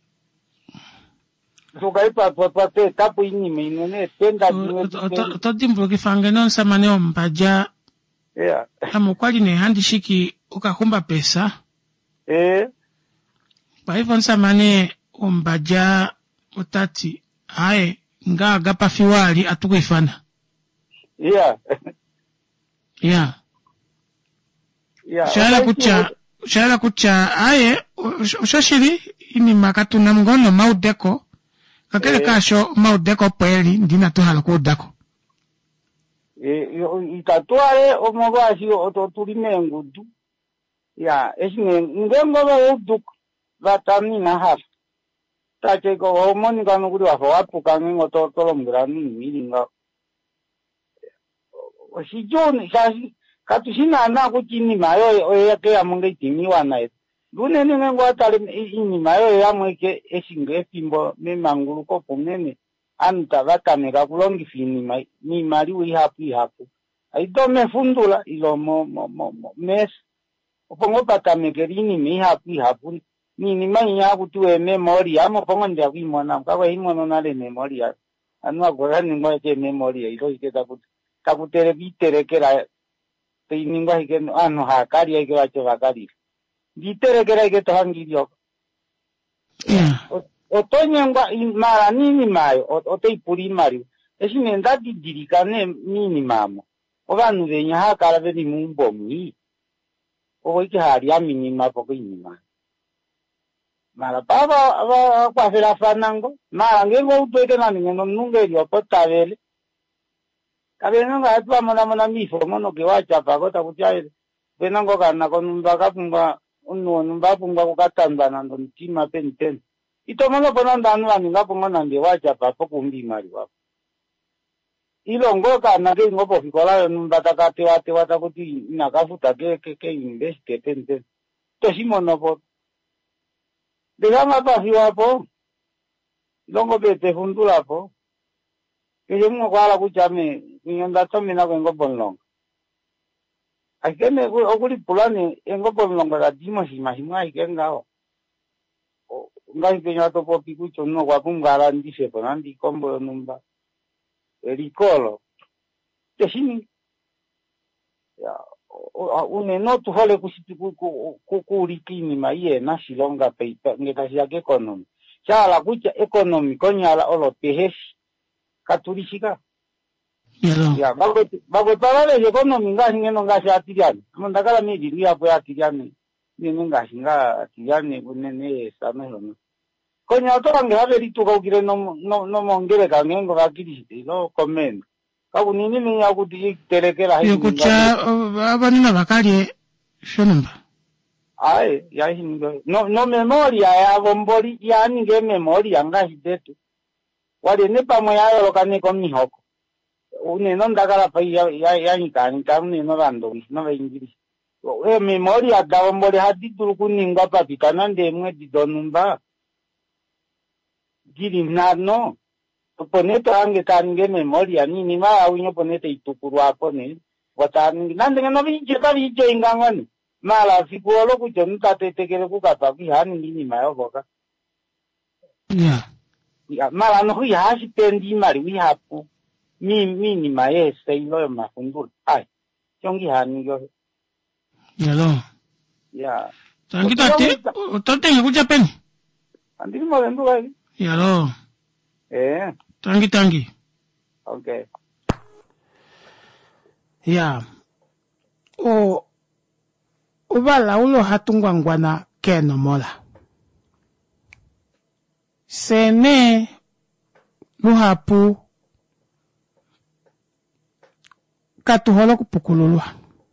so kai pa pa pa te tapu ini me ne tenda to dimbo kifanga non samane ombaja yeah hamu kwali ne handishiki ukakumba pesa eh kwa hivyo nsamane ombaja utati hae nga gapa fiwali atukuifana yeah yeah yeah shala kucha shala kucha aye ushashiri ini makatu na mgono maudeko kakele Eh. kasho maudeko pweli ndina tuhala kudako eh itatuare omobasi ototulime ngudu ya esine ngengo ba uduk batami na haf tache ko omoni kanu kuri wa wapu kango totolo mgrani milinga osijoni kasi katushina na kutini mayo oyake amunge timi wana lune ni ngo atale ini mayo yamweke esinge pimbo memangulu ko pomene anta vakamera kulongi fini mai ni mari wi happy hapo aido me fundula ilo mo mo mo mes opongo patamekerini mi happy hapo ni ni mai ya kutu e memoria mo pongo ndia wi mona kwa himo no nale memoria anu agora ni ngo ke memoria ilo iketa kutu takutere bitere kera te ni ngo ike anu hakari ike wacho vakari bitere kera ike tohangirio Yeah. Otonyengwa mara nini mayo oteipuri mari esine ndati dirikane nini mamo obanu benya hakala beri mumbomi obo iki hari aminima poko inima mara baba aba kwa fera fanango mara ngengo utweke nani ngeno nungeri opotabele kabeno nga atwa mona mona mifo mono ke wacha pakota kutyaile benango kana konumba kapunga unno numba punga kukatamba nando ntima pen pen itomano ponanda anu aninga punga nande wacha papo kumbi mari wapo ilongo kana ke ngopo fikola numba takate wate wata kuti nakafuta ke ke ke invest ke pen pen to simono po degama pa fiwapo longo bete fundula po que yo no guarda escucharme ni anda tomina con gopolong akene oguri pulani engo polong ga dimo si mahima ikenga o ngai penya to popi kucho no guapum garandi se ponandi combo numba ericolo tesini ya une no tu hole kusitu ku ku kurikini maiye na silonga peita ngeta sia ke economy cha la kucha economy konya la olo peheshi katurishika yeah. Ya bago bago tarale je kono minga ngeno ngasi atiriani mondakala mi diria po atiriani ni minga singa atiriani bunene samelo konya to ngera beri tu ko gire no no no mongere ka ngengo ka kirisi no comment ka kunini ni ya kuti terekera hiyo kucha abanina bakali shonumba ai ya hingo no no memoria ya bombori ya ninge memoria ngasi detu wale ne pamo ya lo kane con mi hoko une non dagala pa ya ya ya ni kan kan ne no rando no ve ingiri e memoria da bombori hadi turu kuninga pa pitana de mwe di donumba giri nano to ponete ange tange memoria ni ni ma awinyo ponete itukuru apo ne watani nande no vi je ka vi je ingangani mala fikuolo ku jonta tetekere ku kapa ki hani ni ma yo boka yeah. Ya mala no hui hasi pendi mari wi hapu mi mi ni mae sei lo ma fundur ai chongi hani go yalo ya tangi tate tate kucha pen andi mo vendu ai yalo eh tangi tangi okay ya o ubala ulo hatungwangwana keno mola sene nuhapu katuholo kupukululwa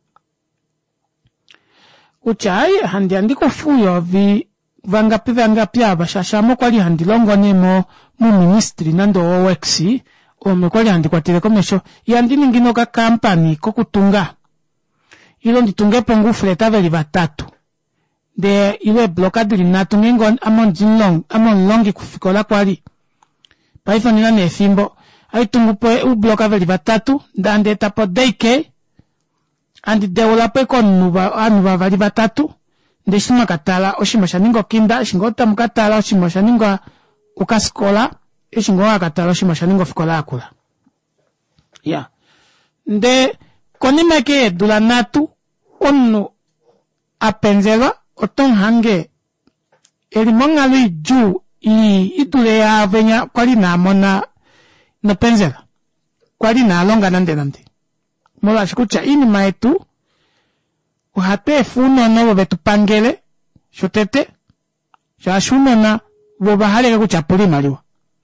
uchai handi andiko fuyo vi vangapi vangapi abashashamo kwali handi longo nemo mu ministry nando owexi o mekwali handi kwa telekomesho yandi ningino ka company ko kutunga ilo nditunge pongu fleta veli batatu de iwe blokadili natungengo amon jinlong amon longi kufikola kwali paifoni na nefimbo aitungu poe u bloka veli batatu ndande tapo deike andi develope kon nuba anuba vali batatu ndeshima katala oshima shaningo kinda shingota mukatala oshima shaningo ukaskola eshingo akatala oshima shaningo fikola akula ya nde konimeke dulanatu onu apenzela oton hange elimonga lui ju i itule ya venya kwali na mona no penzela kwali na longa nande nande mola shikucha ini maetu uhate funo no betu pangele shotete shashuno na bobahale ku chapuli maliwa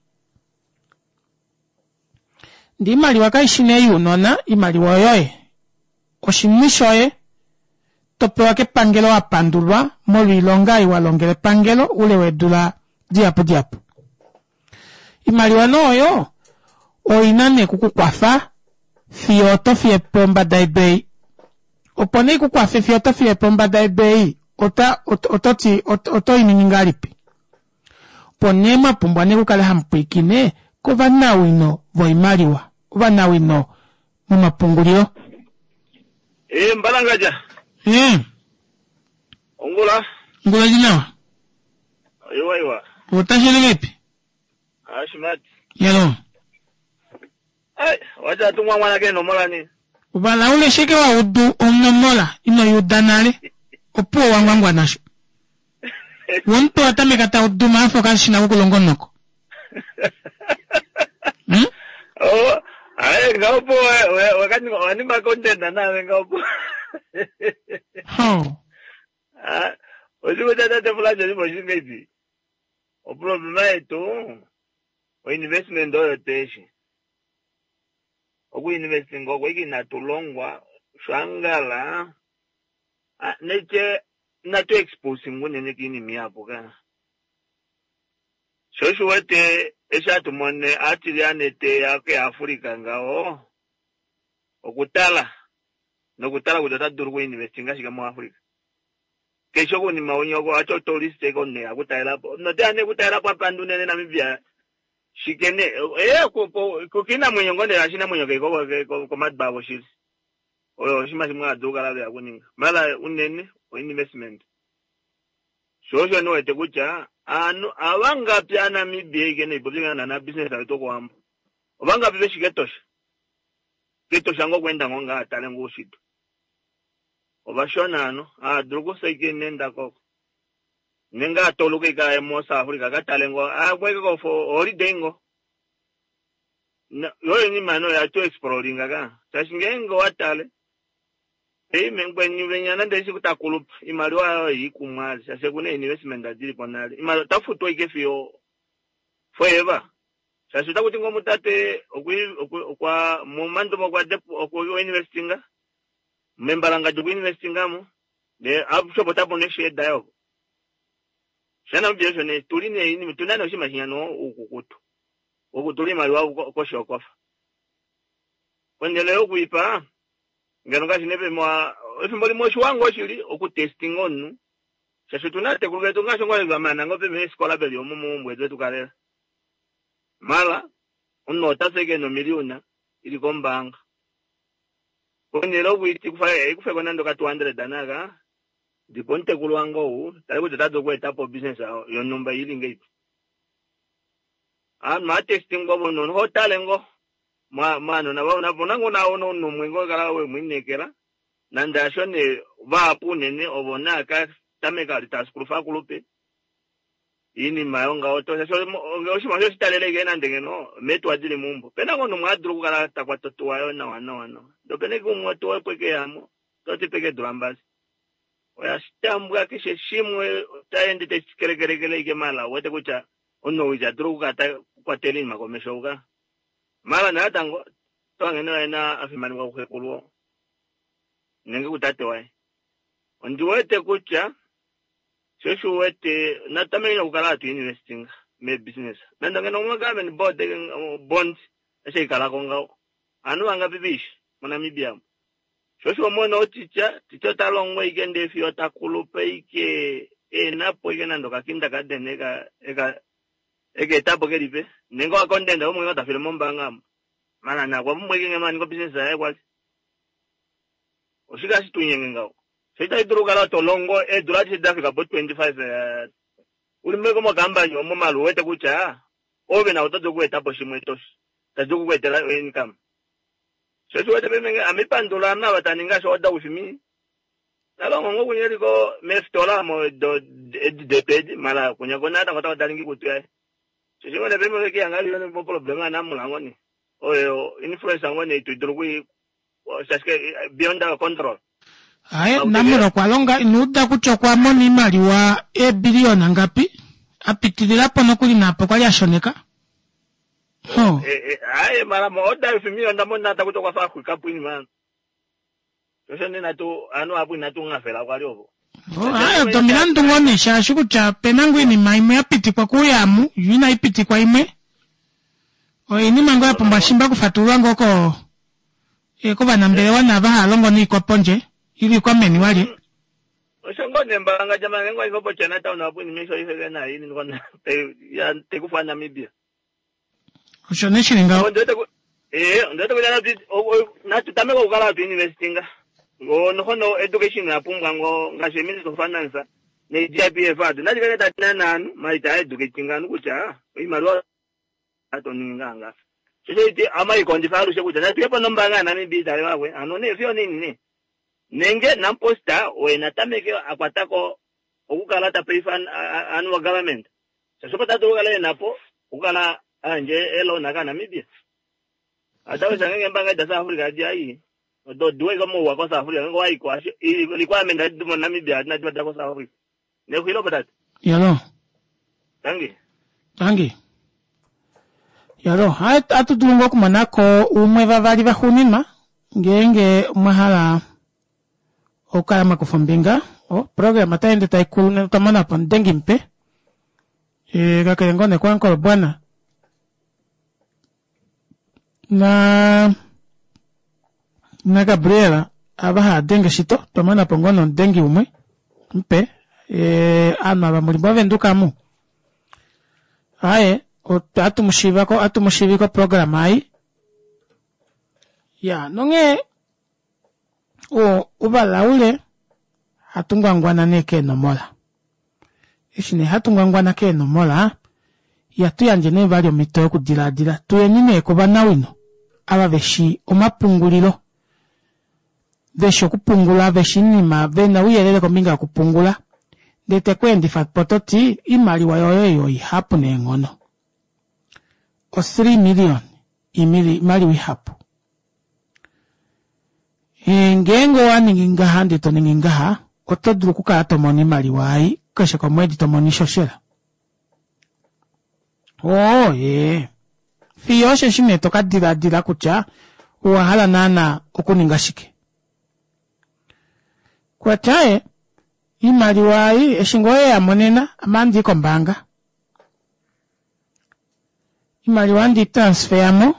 ndi maliwa kaishine yuno na imaliwa yoye oshimishoye topewa ke pangelo apandulwa moli longa iwalongele pangelo ule wedula diapo diapo imaliwa noyo oinane kukukwafa fioto fie pomba daibei opone kukwafe fioto fie pomba daibei ota ototi oto iningalipi ponema pumbwane kukale hampikine ko vanawino voimaliwa vanawino mumapungulio eh mbalangaja eh ongula ngula jina aiwa aiwa utashele lepi ashmat yalo ai wacha tumwa mwana ke no mola ni ubala ule sheke wa udu omno mola ino yudanale opo wangwangwa nasho Wonto atame kata uduma foka shina ukulongonoko. Hmm? Oh, ay ngaupo wakati wani makonde na na ngaupo. How? Ah, oju tata te fulani ni moshi ngezi. O problema eto o investment do teshi. Oku investing go wiki na tulongwa shangala. Ah, neche na to expose ngone nekini miapo kana. Shoshu wete esha tumone atiliane te yake Afrika ngao. Okutala. Nokutala kutata durgo investinga shika mu Afrika. Kesho ko ni maonyo ko acho tourist ko ne akutaila po. No te ane kutaila pa pandu nene Namibia. Shikene eh ko ko kina mwenyo ngone ashina mwenyo ke ko ko mad babo shil. Oyo shima shima duga la ya kuninga. Mala unene o investment. Shosho no ete kucha anu abanga pya Namibia igene ibudinga na business ato ko ambo. Obanga bibe shiketosha. Ketosha ngo kwenda ngonga atale ngo shito. Obashona no a drugo sege nenda ko. Nenga toluke ka emosa Afrika katale ngo a kweke ko for holiday ngo. Na yo ni mano ya to exploring ga. Tashingengo atale. Eh mengwenyu benyana ndesi kutakulup imaliwa yikumali sase kune investment adili ponali. Imalo tafuto ikefio forever. Sase takuti ngo mutate okwi kwa momando mokwa depo okwo investinga. Membalanga dugu investinga mo. De abusho botapo ne share dayo. Shana mbiyesho ne tuline ini tunana oshima shinyano ukukutu. Ukutuli maliwa ko shokofa. Kwendele okuipa ngano kasi nebe mwa ofimboli moshi wango shili oku testing onu. Sase tunate kugeto ngasho ngale zamana ngope me skola beli omumu mbwezo tukalera. Mala unno tasege no miliona ili kombanga. Onero witi kufa kufa kwanando ka two hundred danaga diponte kulwango u tali kutata ko etapo business yo numba ili ngeipi ah ma testing go bono hotel ngo ma mano na bona bona ngo na ono no mwengo kala we mwinekera nanda shone va punene obona ka tameka litaskurufa kulupe ini mayonga oto so ngoshima so sitalele gena ndengeno metu adili mumbo pena ngono mwadru kala takwatoto wayo na wana wana do pene ko mwoto wa peke yamo to tipeke drambas oya stambwa kishe shimwe taende te kerekerekele ike mala wote kucha ono uja dru kata kwateli makomesho uga mala na tango to ngene na afimani kwa kukulwo nenge kutate wai ondiwete kucha Shoshu wete na tamenya kukala tu investing me business. Nanda ngena umagabe ni board bonds ese kala konga anu anga bibish mona Namibia. Shoshu mona oticha ticha talongwe igende fi otakulupe ike e napo igena ndo kakinda kadene ka eka eke tapo keripe nengo akondenda umwe ngata file mombanga mana na kwa mwe ngema ngo business ya kwa oshika situnyenge ngao Sita iduru kala tolongo e durati dafika bo twenty-five uh, ulimeko magamba nyo mo malu wete kucha obe na ototo kweta bo shimwetos tajuku kwetela income Sesu wete bemenge amipandula na bataninga so oda usimi Nalongo ngo kunyeri ko mestola mo do de pedi mala kunya kona ta kota dalingi kutua Sesu wete bemenge ki angali yo no problema na mulango ni oyo influence ngone to iduru ku saske beyond our control Ae, namuro kwa longa inuda kuchokwa moni mali wa e biliona ngapi? Apitilila pono kuli napo kwa liashoneka? Oh. Eh, eh, ae, mara mo oda ufimio ndamo nata kuchokwa faku kapu ini man. Yosho nina tu, anu hapu ina tu ngafela kwa liobo. Oh, ae, dominandu ngone, shashuku cha penangu ini maime apiti kwa kuyamu, yuina ipiti kwa ime. O, ini mango ya pumbashimba kufatulwa ngoko. E, kuba nambelewa na baha longo ni kwa ponje. Ili kwa meni wali Oshango nemba nga jama ngwa iko pochana ta una puni misho ife na ili ngona te ya te kufa Namibia Oshone shilinga eh ndoto kujana na tutame ko kala tu investinga ngo no hono education na pumwa ngo ngashe ministry of finance ne J P F ad na dikana ta nanu mai ta education nganu kucha imarwa atoninga nga sisi ti ama ikondifaru shekuja na tuepo nomba nga nani bi dale wawe anone fio nini Nenge namposta we natameke akwatako okukala ta pay fan annual government sopa tatu ukala napo ukala anje elo naka Namibia atawe sangenge mbanga da South Africa dia do duwe kama wa kwa South Africa ngo ai kwa ilikuwa menda dumo Namibia na dwa kwa South Africa ne kuilo patat yalo tangi tangi yalo hat atu dungo kumanako umwe vavali bahunima ngenge mahala okala makufumbinga o program ataende taikulu ne tamana pon dengimpe e gakalengo ne kwankolo bwana na na Gabriela abaha denga shito tamana pongono dengi umwe mpe e ana ba mulimbo venduka mu aye o atu mushivako atu mushiviko program ai ya nonge o ubalaule hatungwangwana neke no mola ishine hatungwangwana ke no mola ya tuyanje ne valyo mito kudiladila tuyenine ko banawino aba veshi omapungulilo vesho kupungula veshinima vena uyelele kombinga kupungula ndete kwendi fat pototi imali wayo yo ihapu ne ngono o three million imili mali wihapu ngengo wani ngaha ndito ningaha otodulu kuka tomoni mali wai keshe ko mwedi tomoni shoshela oh ye fiyo sheshime toka dira dira kucha uwahala nana okuningashike kwa chae imali wai eshingoye ya monena amandi kombanga imali wandi transferamo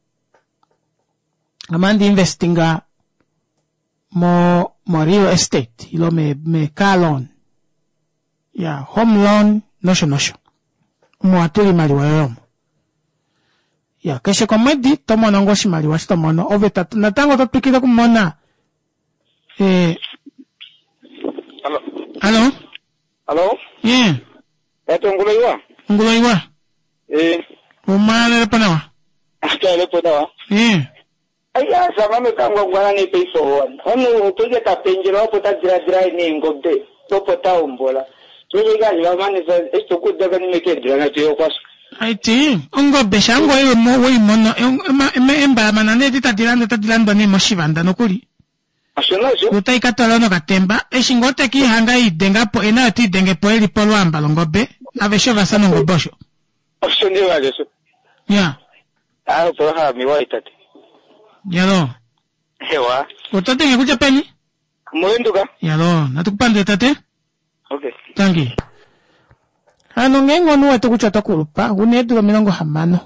amandi investinga mo mo real estate ilo me me car loan ya home loan nosho nosho mo atuli mali wayo ya keshe komedi tomo nangoshi mali washi tomono oveta natango topikira kumona eh Halo. Halo. Halo. Yeah. Eto nguloiwa. Nguloiwa. Eh. Umane leponawa. Ata leponawa. Yeah. Aya sama me kangwa ngwana ni pay forward. Ono tuje ta penjero pota dira dira ni ngobde. To pota umbola. Tuje ga ya mani za esto kudaga ni meke dira na tiyo kwaso. Aiti, ungo beshango ewe mo wei mono eme emba manane dita dilanda ta dilanda ni moshivanda nokuri. Ashonazo. Utai katalono katemba eshingote ki hanga idenga po ena ti denge po eli polo ambalo ngobe avesho vasano ngobosho. Ashoni wale so. Ya. Ah po ha mi wa itati. Yalo. Hewa. Utate ngekuja peni? Muenduka. Yalo, natukupande tate? Okay. Tangi. Ano ngengo nuwe tukucha tokulupa, unedu wa milongo hamano.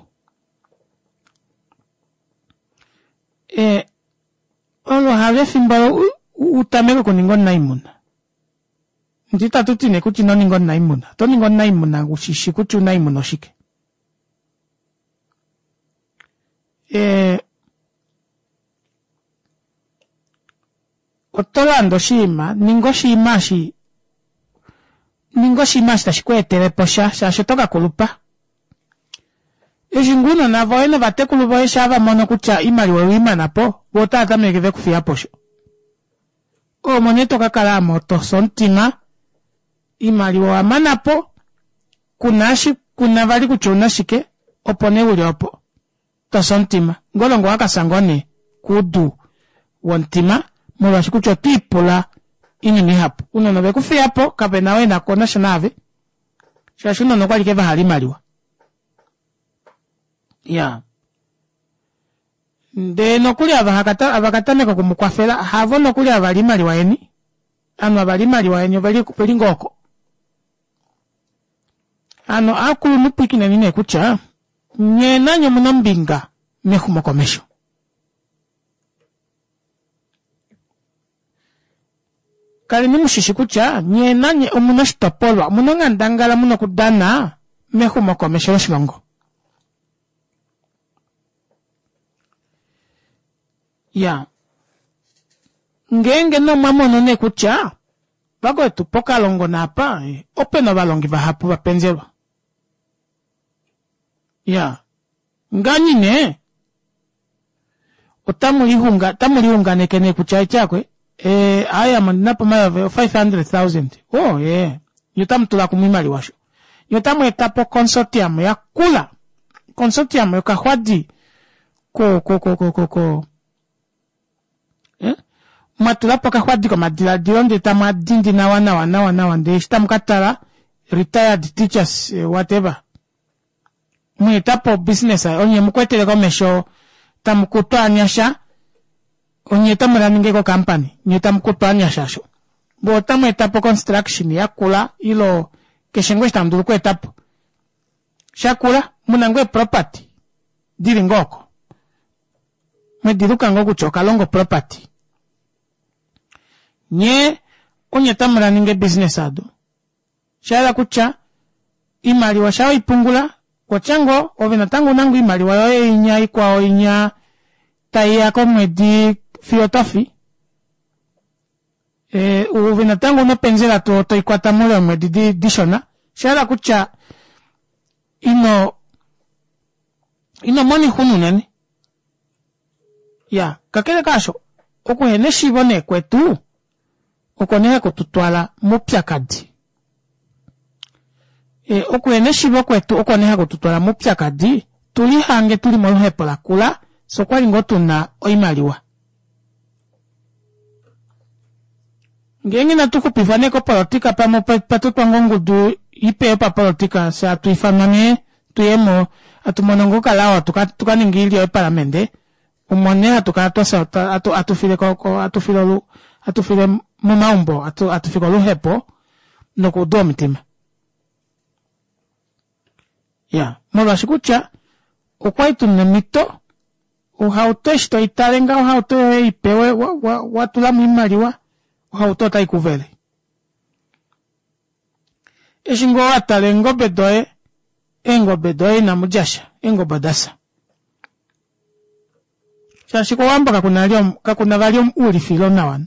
Eh, olo hale fimbalo utameko kuningon na imuna. Ndita tutine kuchi no ningon na imuna. To ningon na imuna ushishi kuchu na imuno shike. Eh, otolando shima, ningo shima shi, ningo shima shita shikwetele posha, shasho toka kulupa. Ejinguno na voene vate kulupa eshava mono kucha imali wewima na po, wota atamegeve kufia posho. O moneto kakala moto sontima, imali wa manapo, kunashi, kunavali kuchuna shike, opone uli opo. To sontima, ngolongo waka sangone, kudu, wantima, mwa shikucho tipola, ini ni hapo. Uno nabe kufia po, kape nawe na kona shanave, shashuno no kwa likeva halimaliwa. Ya. De no kuli abakata abakatame ko kumukwafela havo no kuli abalimali waeni ano abalimali waeni bali kupeli ngoko ano akulu nupiki na nine kucha nyena nyo munambinga mekumo komesho kali ni mushishi kucha nyena nye omuno stopolwa muno ngandangala muno kudana mekumo komesho shilongo. Ya. Ngenge no mamono ne kucha. Bago tu poka longo na pa. Eh. Ope no balongi va hapu va penzelwa. Ya. Ngani ne. Otamuli hunga, tamuli hunga neke ne kucha chakwe. Eh, aya manina pa mayo five hundred thousand. Oh, yeah. Yotam tula kumimali washo. Yotam etapo consortium ya kula. Consortium yo kahwadi ko ko ko ko ko ko. Eh? Matula pa kahwadi ko madila dionde tama dindi na wana wana wana wande ishtam katara retired teachers eh, whatever. Mu etapo business onye mukwetele ko mesho tamkutoa nyasha onye tamara ningeko company nyetamkutoa nyasha sho. Bo tamu etapo construction ya kula ilo keshengwe stamduru ko etapo. Shakula munangwe property diri ngoko. Mediruka ngoku choka longo property. Nye onye tamara ninge business ado. Shara kucha imali wa shawa ipungula wachango ovena tangu nangu imali wa yoye inya ikwa o inya taiya komedi filotofi. Eh, uvina tangu no penzela to to ikwata mole mwedi di dishona. Shara kucha ino ino moni hunu nani. Ya, kakele kasho. Oko hene shibone kwetu. Oko nehe kututwala mupya kadi. E, oko hene shibo kwetu oko nehe kututwala mupya kadi. Tuli hange tuli molu hepola kula. So kwa lingotu na oimaliwa. Ngengi na tuku pifane ko politika pa mo patutu ngongu du ipe pa politika sa tuifanane tuyemo atumonongo kalawa tuka tuka ningili o parlamente umone atuka atosa atu atufile ko atufile lu atufile mu maumbo atu atufiko lu hepo no ku do mitima ya mo la sikucha o kwaitu na mito o hauto esto italenga o hauto ipewe wa wa watula mimaliwa hauto tai kuvele. Eshingo atale ngo bedoe, engo bedoe na mujasha, engo badasa. Shashiko wamba kakuna liom, kakuna valiom uli filo nawan.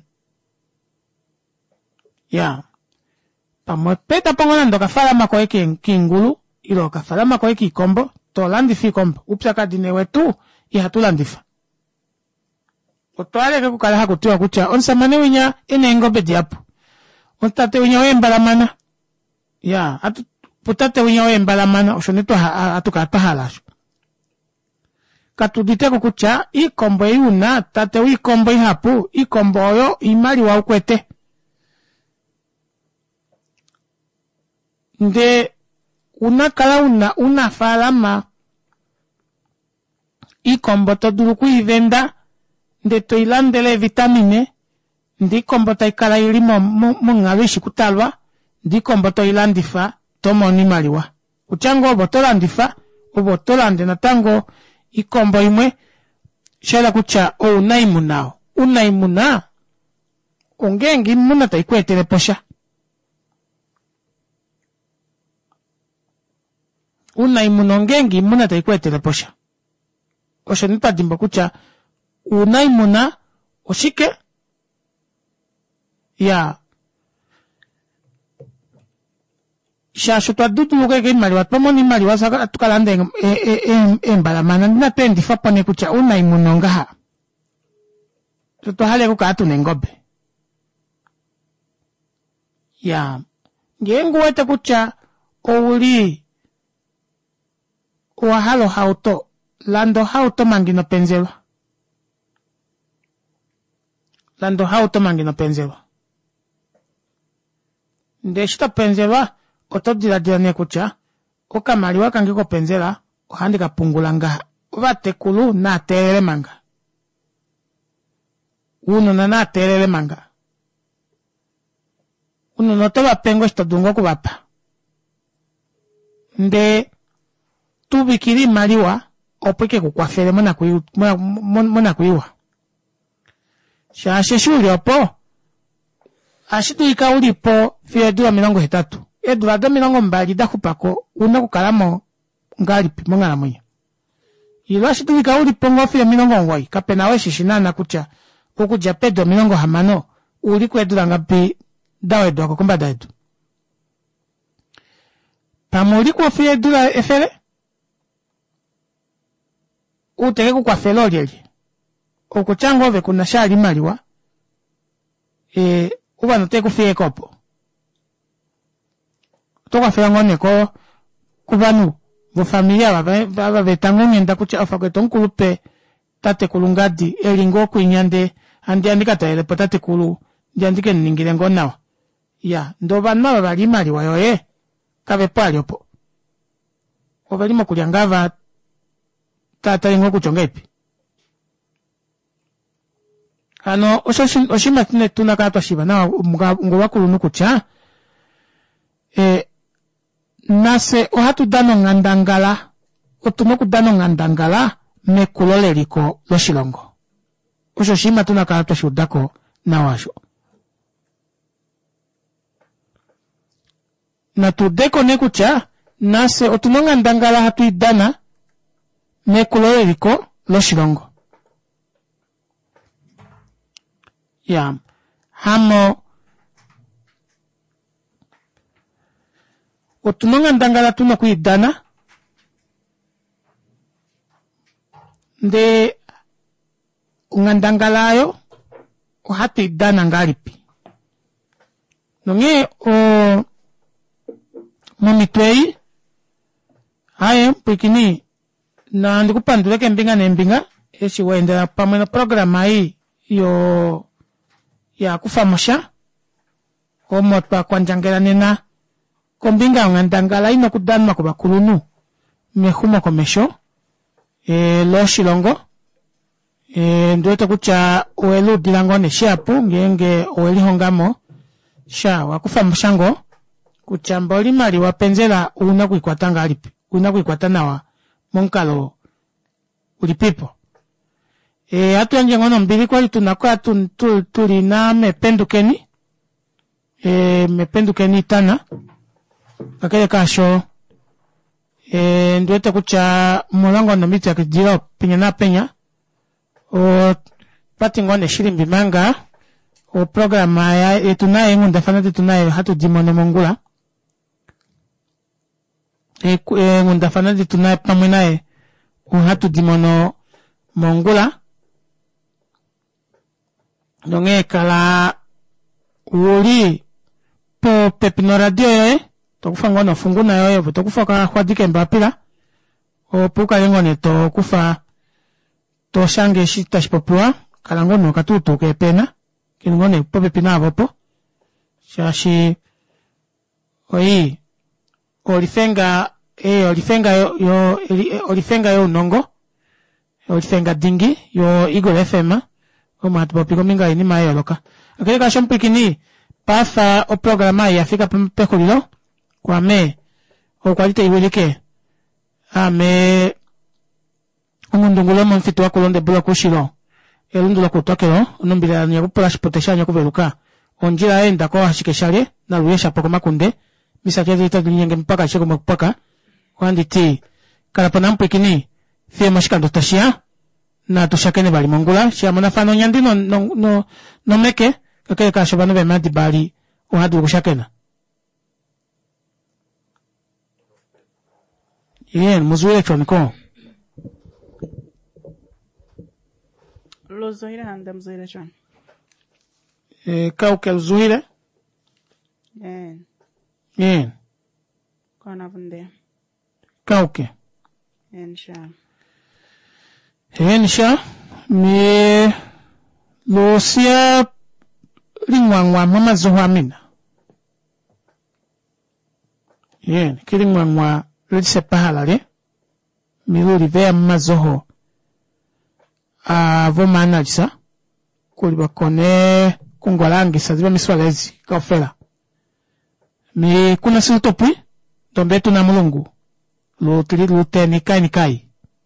Ya. Pamo peta pongona ndo kafala makoe ki kingulu, ilo kafala makoe ki kombo, to landi fi kombo, upsaka dinewe tu, ihatu landifa. Otoale ke kukala hakutiwa kucha onsamane winya enengo bediapo ontate winya wembalamana ya atu putate winya wembalamana oshoneto atuka pahalasho katudite kucha i kombo iuna tate wi kombo ihapu i kombo yo imali wa ukwete nde una kala una una falama i kombo toduru ku ivenda nde toilandele vitamine ndi kombo taikala ilimo mungawishi kutalwa ndi kombo toilandifa tomo ni maliwa uchango obo tolandifa obo tolande na tango ikombo imwe shala kucha o unaimu nao unaimu na ongengi muna taikwetele posha unaimu nongengi muna taikwetele posha osho nipa dimba kucha unaimuna oshike ya shasho twadudu lukeke imaliwa twamoni imaliwa saka tukalande embalamana ndina pendi fapone kucha unaimuna ngaha tutohale kuka atu nengobe ya ngengu wete kucha ouli wahalo hauto lando hauto mangino penzelwa lando hauto mangino penzelwa ndeshita penzelwa otodila dila nekucha okamaliwa kangiko penzela ohandika pungulanga vatekulu na terele manga uno na na terele manga uno no toba pengo estadungo kubapa nde tubikiri maliwa opweke kukwafele mona kuiwa mona kuiwa shashe shuli opo ashitu ika ulipo fie dula milongo hetatu edula do milongo mbali da kupako una kukalamo ngalipi mongala mwenye ilo ashitu ika ulipo ngo fie milongo ngwai kapena we shishinana kucha ukuja pedo milongo hamano uli kwedula ngapi dawe do kukumba daidu pamuli kwa fie dula efele uteke kukwa felo lyeli okuchango ove kuna shali maliwa e uba no teku fie kopo toka fela ngone ko kubanu bo familia baba baba betango ngenda kucha afa ko tonkulupe tate kulungadi elingo kuinyande andi andika ele potate kulu ndiandike ningire ngonawa ya ndo banna bali mali wayo eh kabe pali opo obalimo kulyangava tata ingo kuchonga ipi ano oshoshi oshima tine tunaka twashiba na ngo wakulu nukucha eh nase ohatu dano ngandangala otumoku dano ngandangala mekuloleliko loshilongo oshoshima tunaka twashudako na washo na tudeko nekucha nase otunonga ndangala hatu idana mekuloleliko loshilongo ya hamo otunonga ndangala tuno kuidana nde ungandangalayo ohatu idana ngalipi nonge o momitwei haye mpikini na ndikupanduleke mbinga nembinga eshi waendera pamwe na programa hii yo ya kufamosha omo twa kwanjangela nena kombinga ngandangala ino kudanwa kuba kulunu mehumo komesho e lo shilongo e ndoete kucha oelu dilango ne shapu ngenge oeli hongamo sha wakufamosha ngo kuchamba oli mali wapenzela una kuikwata ngalipi una kuikwata nawa monkalo ulipipo e atu anje ngono mbili kwa tunakwa tuli na mependukeni e mependukeni tana akele kasho e nduete kucha mulango na miti ya kijiro pinya na penya o pati ngone shirimbi manga o programa ya etunaye ngunda fanati tunaye hatu jimone mongula e ngunda fanati tunaye pamwe naye o hatu jimono mongula donge kala woli po pepino radio yoe tokufa ngono funguna yoe tokufa ka hwadike mbapila o puka lengone to kufa to shange shita shipopua kala ngono katutu ke pena kinongone po pepina vopo shashi oi olifenga e olifenga yo, yo olifenga yo nongo olifenga dingi yo Eagle F M o matupopiko minga ini mayo loka akele ka shompikini pasa o programa ya fika pekulilo kwa me o kwalite iweleke ame umundungulo mfito wako londe bula kushilo elundu la kutokelo onumbira nyaku plus potesha nyaku veluka onjira enda ko hashikeshale na luyesha poko makunde misakeze itaginyenge mpaka shiko mpaka wanditi kala panampikini fie mashikando tashia na tushakene bali mongula shia manafano nyandi no no no, no meke kakele kashobano be madi bali ohadu kushakena yen muzu elektroniko lo zohire handa mzohire chwan e kauke zuhire yen yen kona vunde kauke yen sha yen sha mi lo sia lingwangwa mama zohamina yen kilingwangwa lise pahalale mi lo rivea mama zoho a vomana lisa kuli bakone kungolangisa ziba miswalezi kaofela mi kuna silutopwi tombe tuna mulungu lo tili lute ni kai ni kai.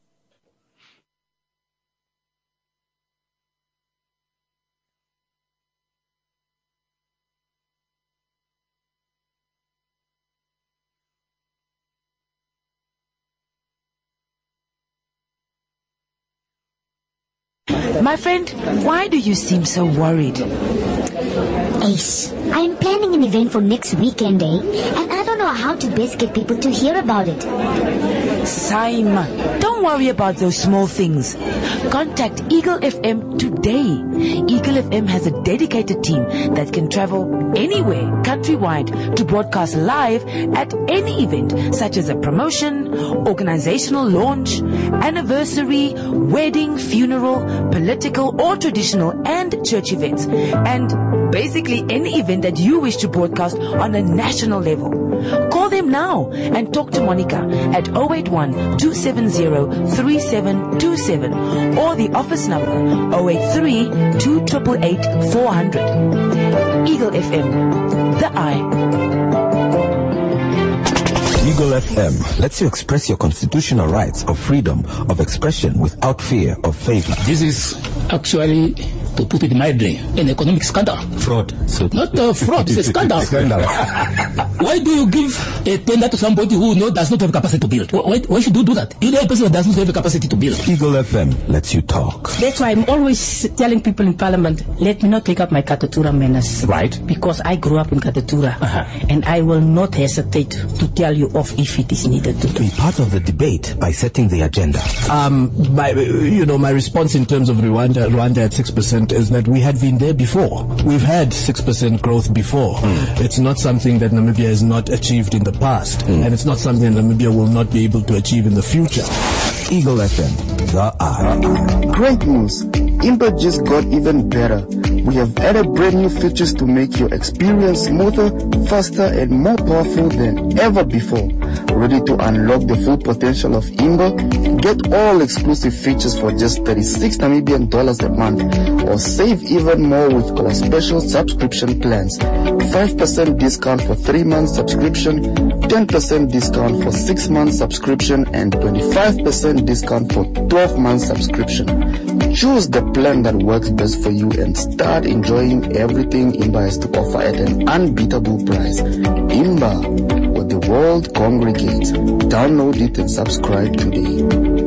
My friend, why do you seem so worried? Ace, I'm planning an event for next weekend, eh? And I don't don't know how to best get people to hear about it. Simon, don't worry about those small things. Contact Eagle F M today. Eagle F M has a dedicated team that can travel anywhere countrywide to broadcast live at any event, such as a promotion, organizational launch, anniversary, wedding, funeral, political or traditional and church events, and basically any event that you wish to broadcast on a national level. Call them now and talk to Monica at zero eight one, two seven zero, three seven two seven or the office number zero eight three, two eight eight, four hundred. Eagle F M, the eye. Eagle F M lets you express your constitutional rights of freedom of expression without fear of favor. This is actually, to put it mildly, an economic scandal. Fraud. So Not a fraud, it's a scandal. Scandal. Why do you give a tender to somebody who no, does not have capacity to build? Why, why should you do that? You know a person that does not have a capacity to build. Eagle F M lets you talk. That's why I'm always telling people in Parliament, let me not take up my Katatura manners. Right. Because I grew up in Katatura. Uh-huh. And I will not hesitate to tell you off if it is needed to do. Be part of the debate by setting the agenda. Um, my, you know, my response in terms of Rwanda, Rwanda at six percent is that we had been there before. We've had six percent growth before. Mm. It's not something that Namibia has not achieved in the past. Mm. And it's not something that Namibia will not be able to achieve in the future. Eagle F M, the eye. Great news. Imba just got even better. We have added brand new features to make your experience smoother, faster, and more powerful than ever before. Ready to unlock the full potential of Imba? Get all exclusive features for just thirty-six Namibian dollars a month, or save even more with our special subscription plans. five percent discount for three months subscription, ten percent discount for six months subscription, and twenty-five percent discount for twelve months subscription. Choose the plan that works best for you and start enjoying everything Imba has to offer at an unbeatable price. Imba, where the world congregates. Download it and subscribe today.